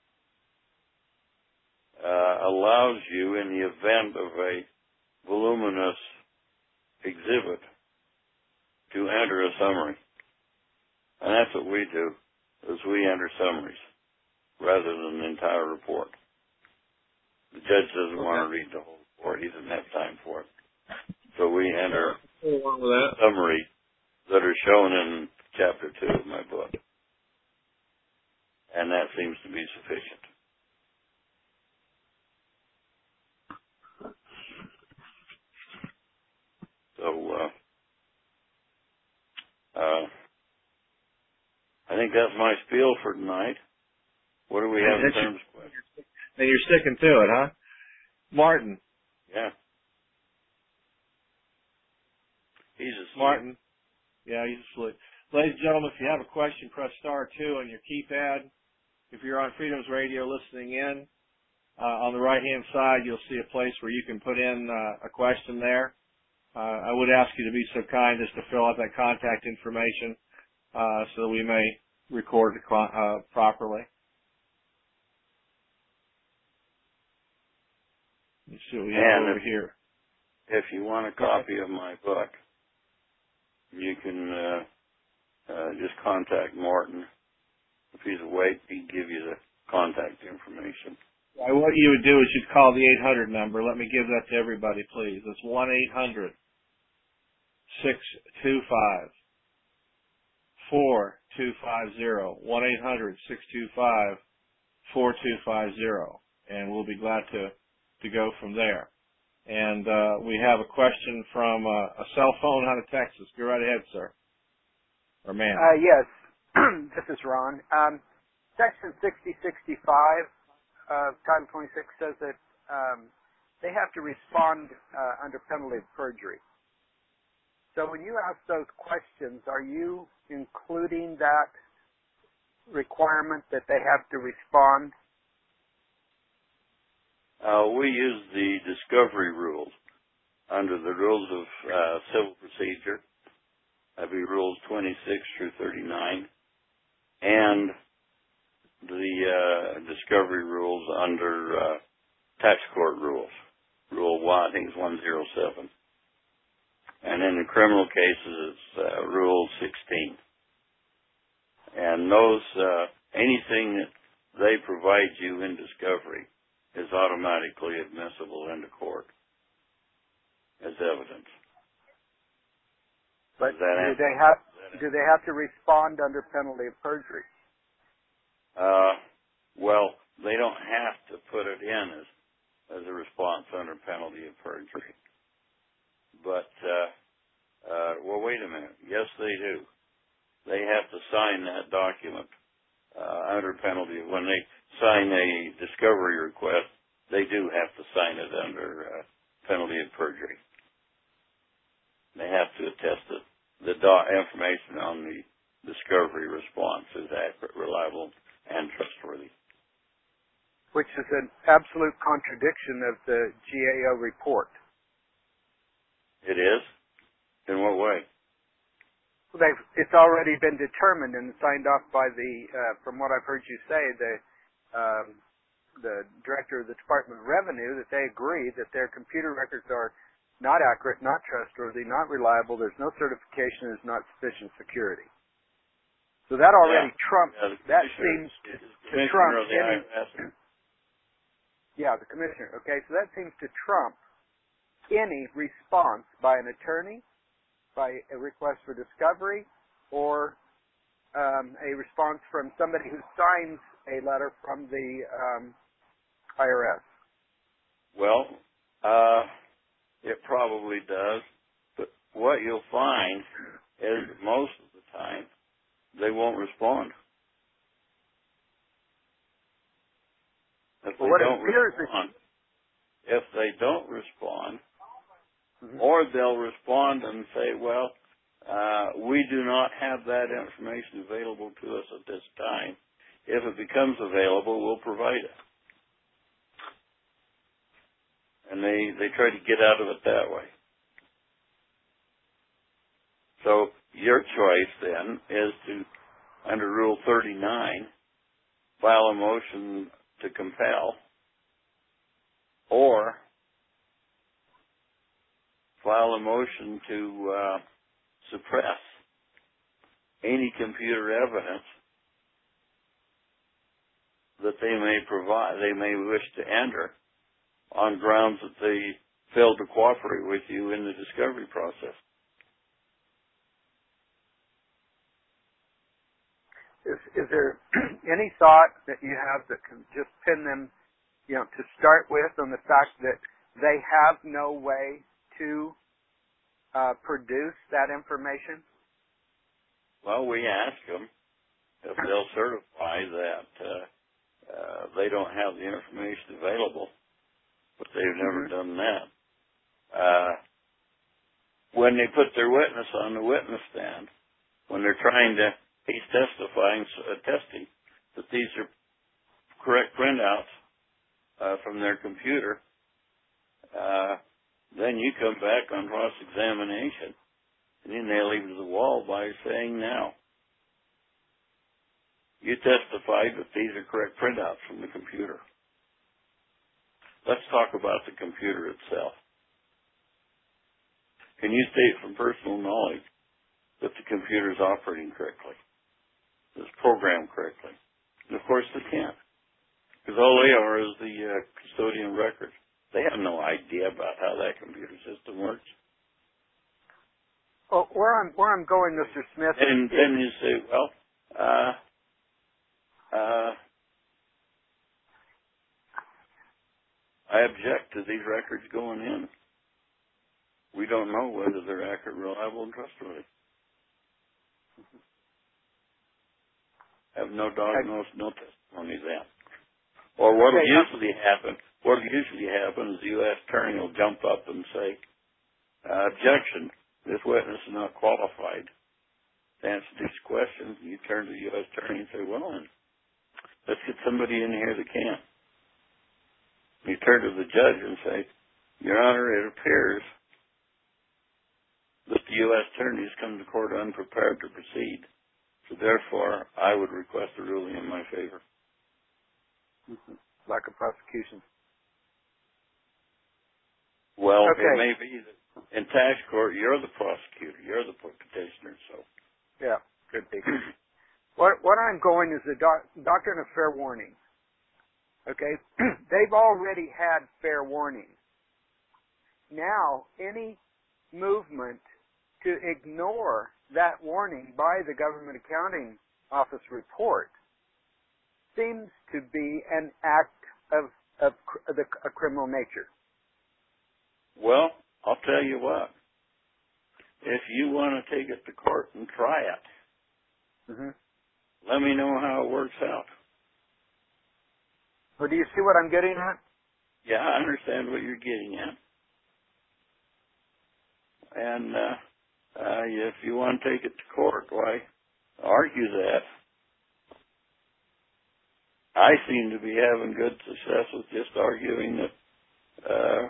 Speaker 4: allows you, in the event of a voluminous exhibit, to enter a summary. And that's what we do, is we enter summaries rather than the entire report. The judge doesn't want to read the whole report. He doesn't have time for it. So we enter summaries that are shown in Chapter 2 of my book. And that seems to be sufficient. So, I think that's my spiel for tonight. What do we have in terms of questions?
Speaker 5: And you're sticking to it, huh? Martin.
Speaker 4: Yeah. He's asleep.
Speaker 5: Martin. Yeah, he's asleep. Ladies and gentlemen, if you have a question, press star 2 on your keypad. If you're on Freedom's Radio listening in, on the right-hand side, you'll see a place where you can put in a question there. I would ask you to be so kind as to fill out that contact information so that we may record it properly. Let's see what we have over here.
Speaker 4: If you want a copy of my book, you can just contact Martin. If he's awake, he'd give you the contact information.
Speaker 5: What you would do is you'd call the 800 number. Let me give that to everybody, please. It's 1-800-625-4250. 1-800-625-4250. And we'll be glad to go from there. And we have a question from a cell phone out of Texas. Go right ahead, sir. Or ma'am.
Speaker 6: Yes, this is Ron. Section 6065 of Title 26 says that they have to respond under penalty of perjury. So when you ask those questions, are you including that requirement that they have to respond?
Speaker 4: We use the discovery rules under the rules of civil procedure. That'd be rules 26 through 39, and the discovery rules under tax court rules. Rule 1, I think it's 107. And in the criminal cases, it's Rule 16. And those, anything that they provide you in discovery is automatically admissible into court as evidence.
Speaker 6: But do they have to respond under penalty of perjury?
Speaker 4: Well, they don't have to put it in as a response under penalty of perjury. But, well, wait a minute. Yes, they do. They have to sign that document under penalty. When they sign a discovery request, they do have to sign it under penalty of perjury. They have to attest that the information on the discovery response is accurate, reliable, and trustworthy.
Speaker 6: Which is an absolute contradiction of the GAO report.
Speaker 4: It is? In what way?
Speaker 6: It's already been determined and signed off by the, from what I've heard you say, the director of the Department of Revenue, that they agree that their computer records are not accurate, not trustworthy, not reliable, there's no certification, there's not sufficient security. So that already trumps, that seems to trump any, the commissioner, okay, so that seems to trump any response by an attorney, by a request for discovery, or a response from somebody who signs a letter from the IRS.
Speaker 4: Well, it probably does, but what you'll find is that most of the time they won't respond. If they don't respond, or they'll respond and say, well, we do not have that information available to us at this time. If it becomes available, we'll provide it. And they try to get out of it that way. So your choice then is to, under Rule 39, file a motion to compel, or file a motion to suppress any computer evidence that they may wish to enter on grounds that they failed to cooperate with you in the discovery process.
Speaker 6: Is there any thought that you have that can just pin them, to start with, on the fact that they have no way to produce that information?
Speaker 4: Well, we ask them if they'll certify that they don't have the information available, but they've never done that. When they put their witness on the witness stand, when they're he's testifying, attesting that these are correct printouts from their computer, then you come back on cross-examination and you nail him to the wall by saying, now, you testified that these are correct printouts from the computer. Let's talk about the computer itself. Can you state from personal knowledge that the computer is operating correctly, is programmed correctly? And of course they can't, because all they are is the custodian records. They have no idea about how that computer system works.
Speaker 6: Well, where I'm going, Mr. Smith,
Speaker 4: and then you say, well, I object to these records going in. We don't know whether they're accurate, reliable, and trustworthy. Have no diagnosis, no testimony then. Or what will usually happen? What will usually happen is the U.S. attorney will jump up and say, "Objection! This witness is not qualified to answer these questions." And you turn to the U.S. attorney and say, "Well, then, let's get somebody in here that can." You turn to the judge and say, "Your Honor, it appears that the U.S. attorney has come to court unprepared to proceed. So therefore, I would request a ruling in my favor."
Speaker 6: Lack of prosecution.
Speaker 4: Well,
Speaker 6: okay.
Speaker 4: It may be that in tax court, you're the prosecutor, you're the petitioner, so.
Speaker 6: Yeah, could be. What I'm going is the doctrine of fair warning. Okay? They've already had fair warning. Now, any movement to ignore that warning by the Government Accounting Office report seems to be an act of a criminal nature.
Speaker 4: Well, I'll tell you what. If you want to take it to court and try it, let me know how it works out.
Speaker 6: Well, do you see what I'm getting at?
Speaker 4: Yeah, I understand what you're getting at. And if you want to take it to court, why, argue that. I seem to be having good success with just arguing that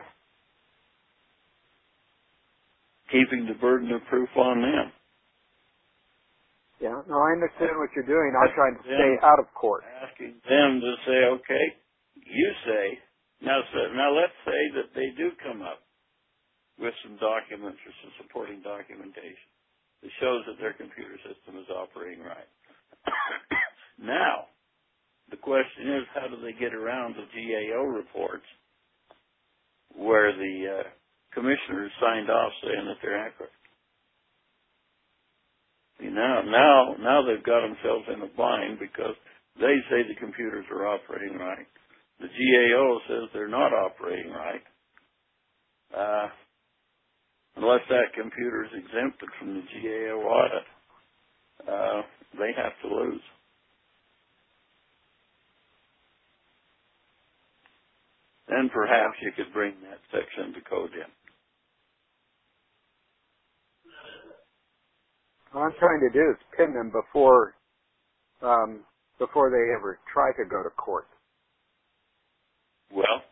Speaker 4: keeping the burden of proof on them.
Speaker 6: Yeah, no, I understand what you're doing. I'm trying to stay out of court.
Speaker 4: Asking them to say, okay, you say, now let's say that they do come up with some documents or some supporting documentation that shows that their computer system is operating right. Now, the question is, how do they get around the GAO reports where the commissioners signed off saying that they're accurate? See, now they've got themselves in a bind because they say the computers are operating right. The GAO says they're not operating right. Unless that computer is exempted from the GAO audit, they have to lose. Then perhaps you could bring that section to code in.
Speaker 6: What I'm trying to do is pin them before they ever try to go to court.
Speaker 4: Well,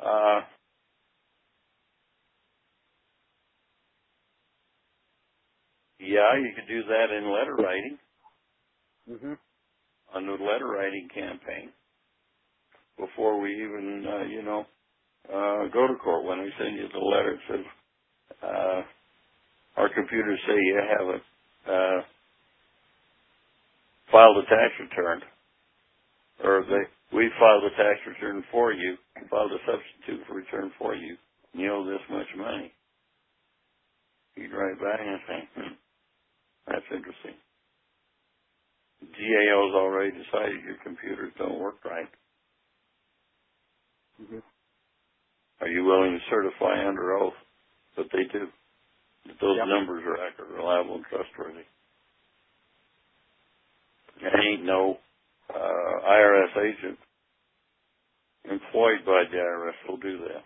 Speaker 4: yeah, you could do that in letter writing. On the letter writing campaign before we even, go to court. When we send you the letter, it says, our computers say you haven't filed a tax return, or we filed a tax return for you, filed a substitute for return for you, and you owe this much money. You'd write back and say, that's interesting. The GAO's already decided your computers don't work right. Are you willing to certify under oath that they do? That those numbers are accurate, reliable, and trustworthy? There ain't no IRS agent employed by the IRS will do that.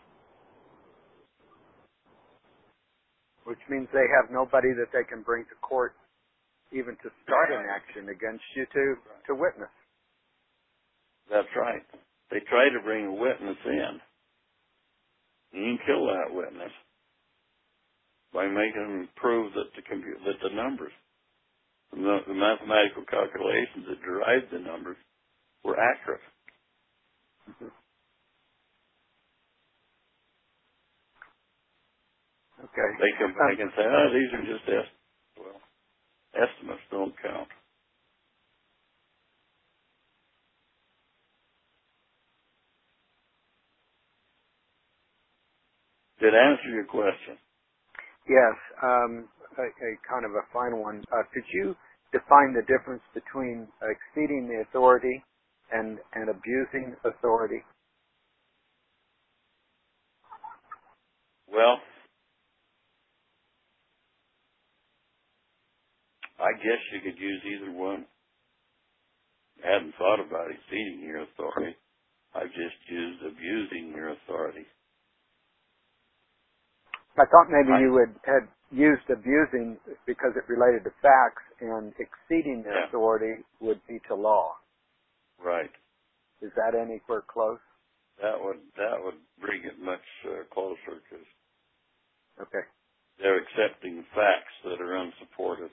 Speaker 6: Which means they have nobody that they can bring to court even to start an action against you to witness.
Speaker 4: That's right. They try to bring a witness in. You can kill that witness by making them prove that the numbers, the mathematical calculations that derived the numbers, were accurate.
Speaker 6: Okay.
Speaker 4: They can back and say, these are just estimates. Well, estimates don't count. Did I answer your question?
Speaker 6: Yes. A kind of a final one. Could you define the difference between exceeding the authority and abusing authority?
Speaker 4: Well, I guess you could use either one. I hadn't thought about exceeding your authority. I've just used abusing your authority.
Speaker 6: I thought maybe you had used abusing because it related to facts, and exceeding the authority would be to law.
Speaker 4: Right.
Speaker 6: Is that anywhere close?
Speaker 4: That would bring it much closer, because they're accepting facts that are unsupported.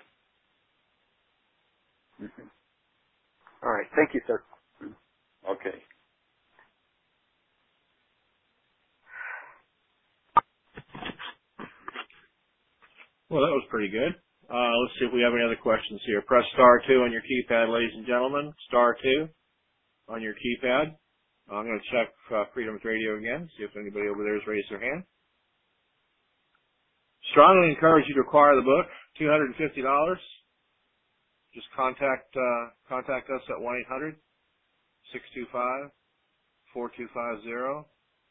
Speaker 6: Mm-hmm. All right. Thank you, sir.
Speaker 4: Okay.
Speaker 5: Well, that was pretty good. Let's see if we have any other questions here. Press star 2 on your keypad, ladies and gentlemen. Star 2 on your keypad. I'm going to check Freedom's Radio again, see if anybody over there has raised their hand. Strongly encourage you to acquire the book, $250. Just contact us at 1-800-625-4250.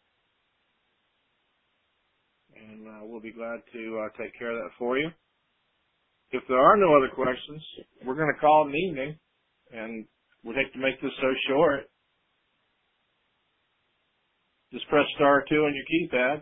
Speaker 5: And we'll be glad to take care of that for you. If there are no other questions, we're going to call it an evening, and we'd hate to make this so short. Just press star 2 on your keypad.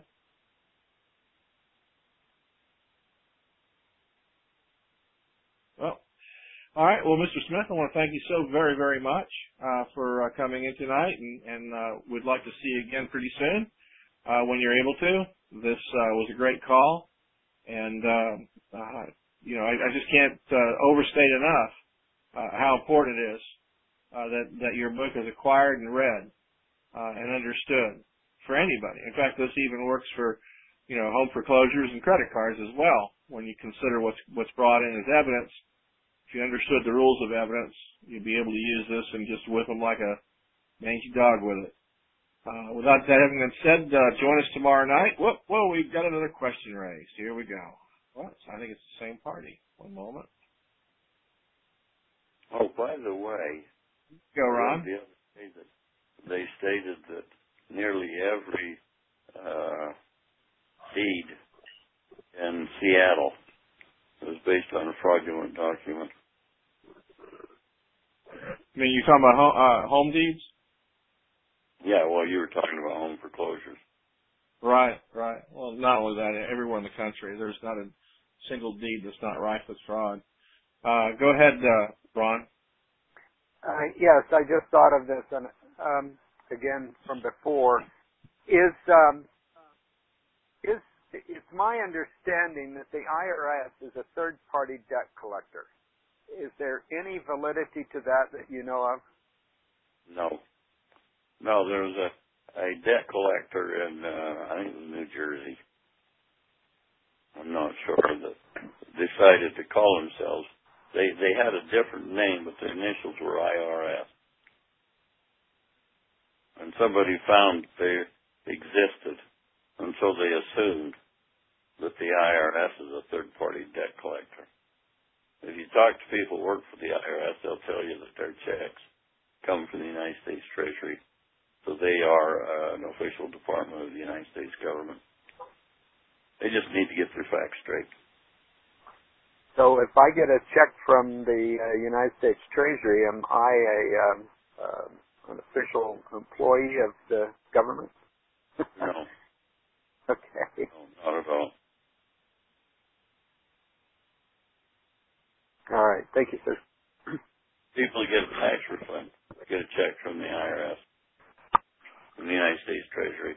Speaker 5: Well, all right. Well, Mr. Smith, I want to thank you so very, very much for coming in tonight, and we'd like to see you again pretty soon when you're able to. This was a great call, and I just can't overstate enough how important it is that your book is acquired and read and understood for anybody. In fact, this even works for home foreclosures and credit cards as well. When you consider what's brought in as evidence, if you understood the rules of evidence, you'd be able to use this and just whip them like a mangy dog with it. Without that having been said, join us tomorrow night. Well, we've got another question raised. Here we go. Well, I think it's the same party. One moment.
Speaker 4: Oh, by the way,
Speaker 5: go, Ron.
Speaker 4: They stated that nearly every deed in Seattle was based on a fraudulent document.
Speaker 5: I mean, you're talking about home deeds?
Speaker 4: Yeah, well, you were talking about home foreclosures.
Speaker 5: Right. Well, not only that, everywhere in the country, there's not a single deed that's not rife with fraud. Go ahead, Ron.
Speaker 6: Yes, I just thought of this, and again from before. It's my understanding that the IRS is a third-party debt collector. Is there any validity to that you know of?
Speaker 4: No, there was a debt collector in, I think it was New Jersey. I'm not sure, that decided to call themselves. They had a different name, but their initials were IRS. And somebody found they existed, and so they assumed that the IRS is a third-party debt collector. If you talk to people who work for the IRS, they'll tell you that their checks come from the United States Treasury. So they are an official department of the United States government. They just need to get their facts straight.
Speaker 6: So if I get a check from the United States Treasury, am I an official employee of the government?
Speaker 4: No.
Speaker 6: Okay.
Speaker 4: No, not at all.
Speaker 6: All right. Thank you, sir.
Speaker 4: People get a tax refund, get a check from the IRS, from the United States Treasury.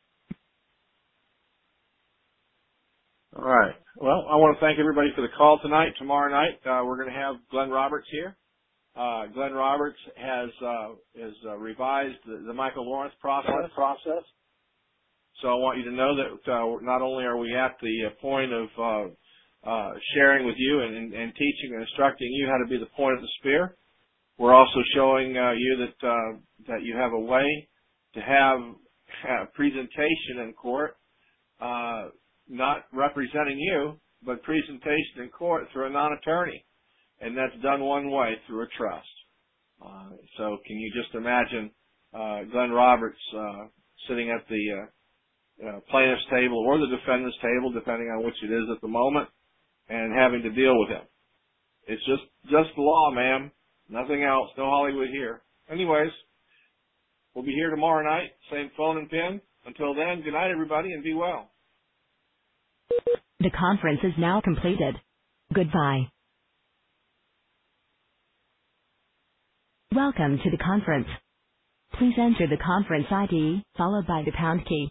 Speaker 5: All right. Well, I want to thank everybody for the call tonight. Tomorrow night, we're going to have Glenn Roberts here. Glenn Roberts has revised the Michael Lawrence process. So I want you to know that not only are we at the point of sharing with you and teaching and instructing you how to be the point of the spear, we're also showing you that you have a way to have presentation in court, not representing you, but presentation in court through a non-attorney. And that's done one way, through a trust. So can you just imagine Glenn Roberts sitting at the plaintiff's table or the defendant's table, depending on which it is at the moment, and having to deal with him. It's just the law, ma'am. Nothing else. No Hollywood here. Anyways, we'll be here tomorrow night. Same phone and pin. Until then, good night, everybody, and be well.
Speaker 1: The conference is now completed. Goodbye. Welcome to the conference. Please enter the conference ID, followed by the pound key.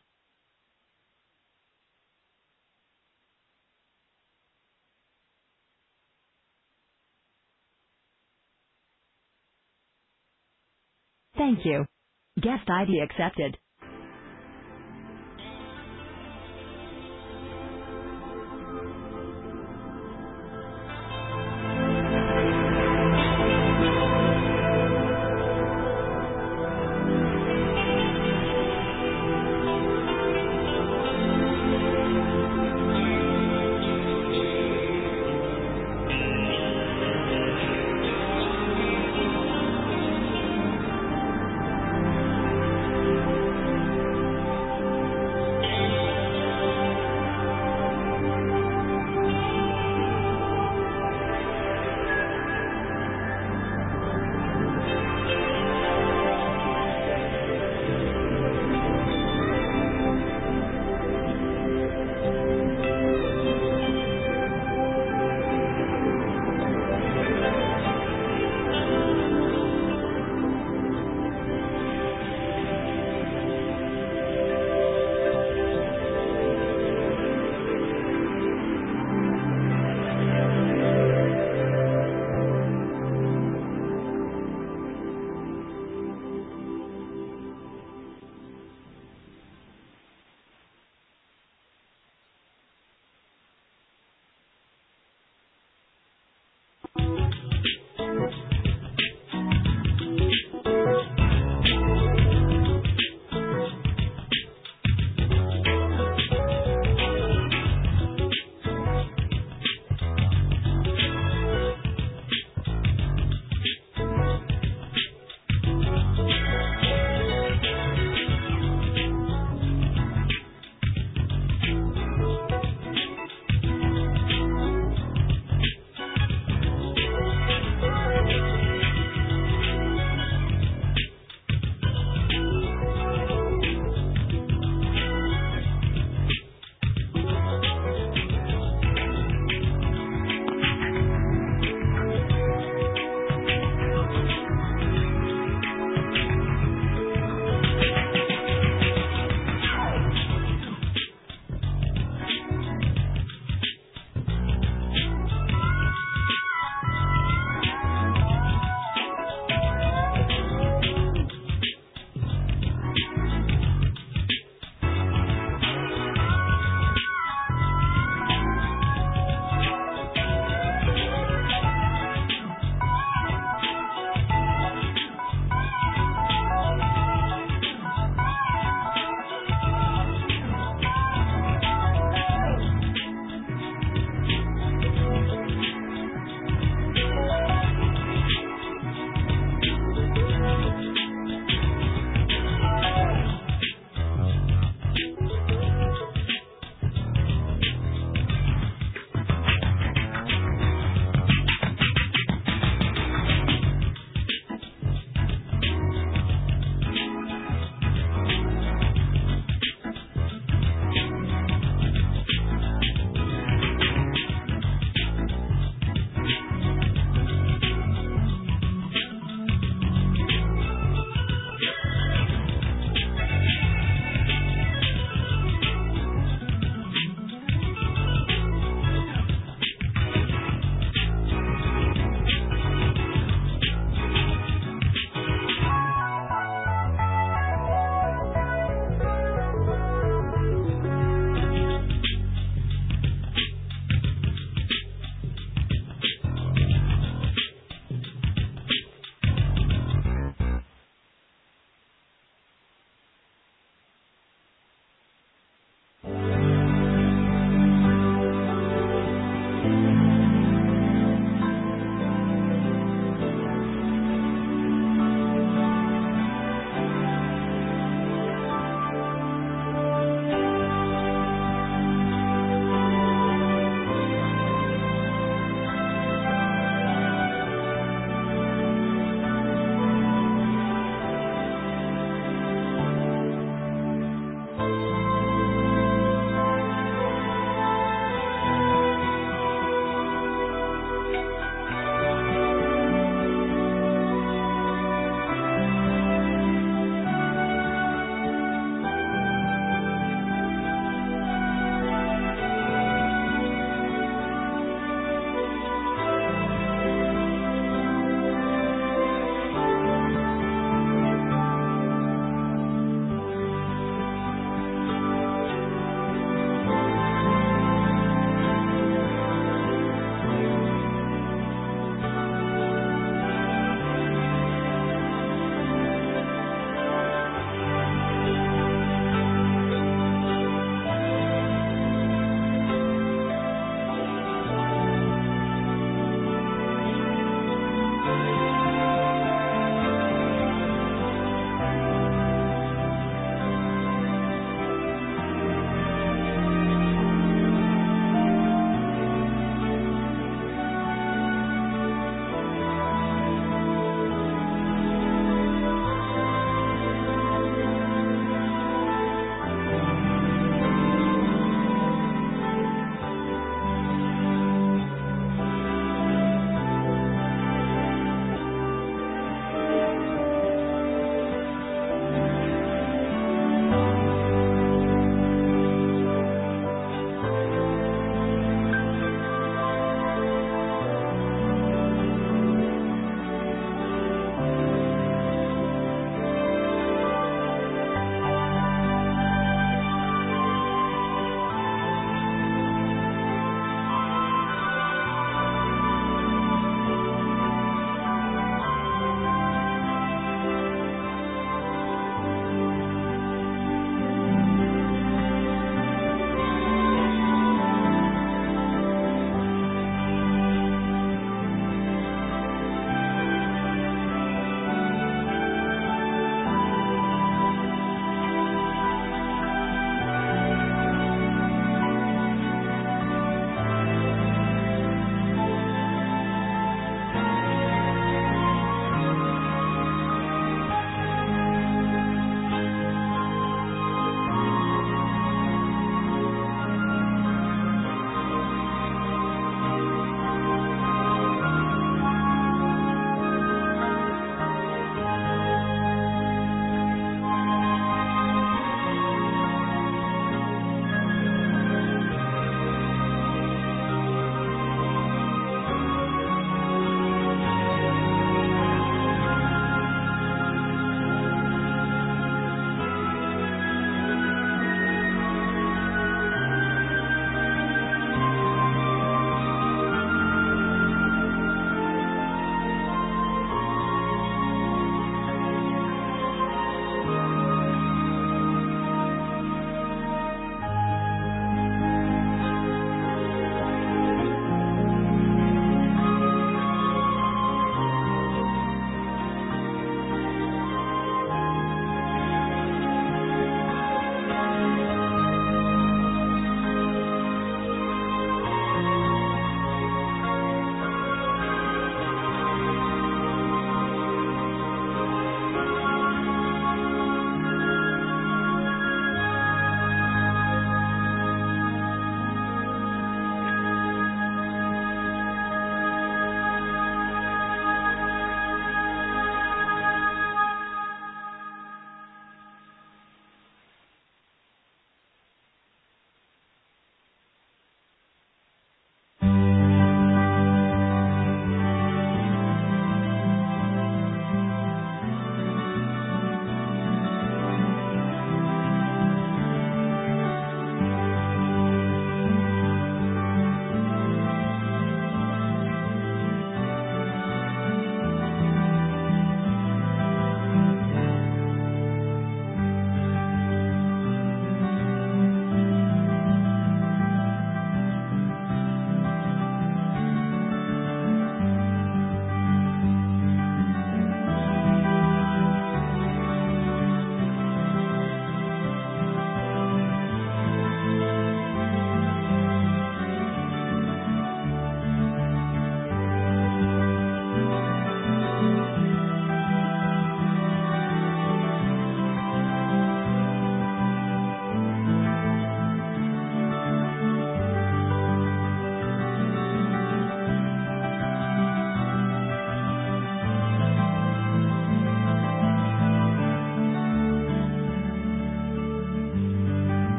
Speaker 1: Thank you. Guest ID accepted.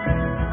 Speaker 1: Bye.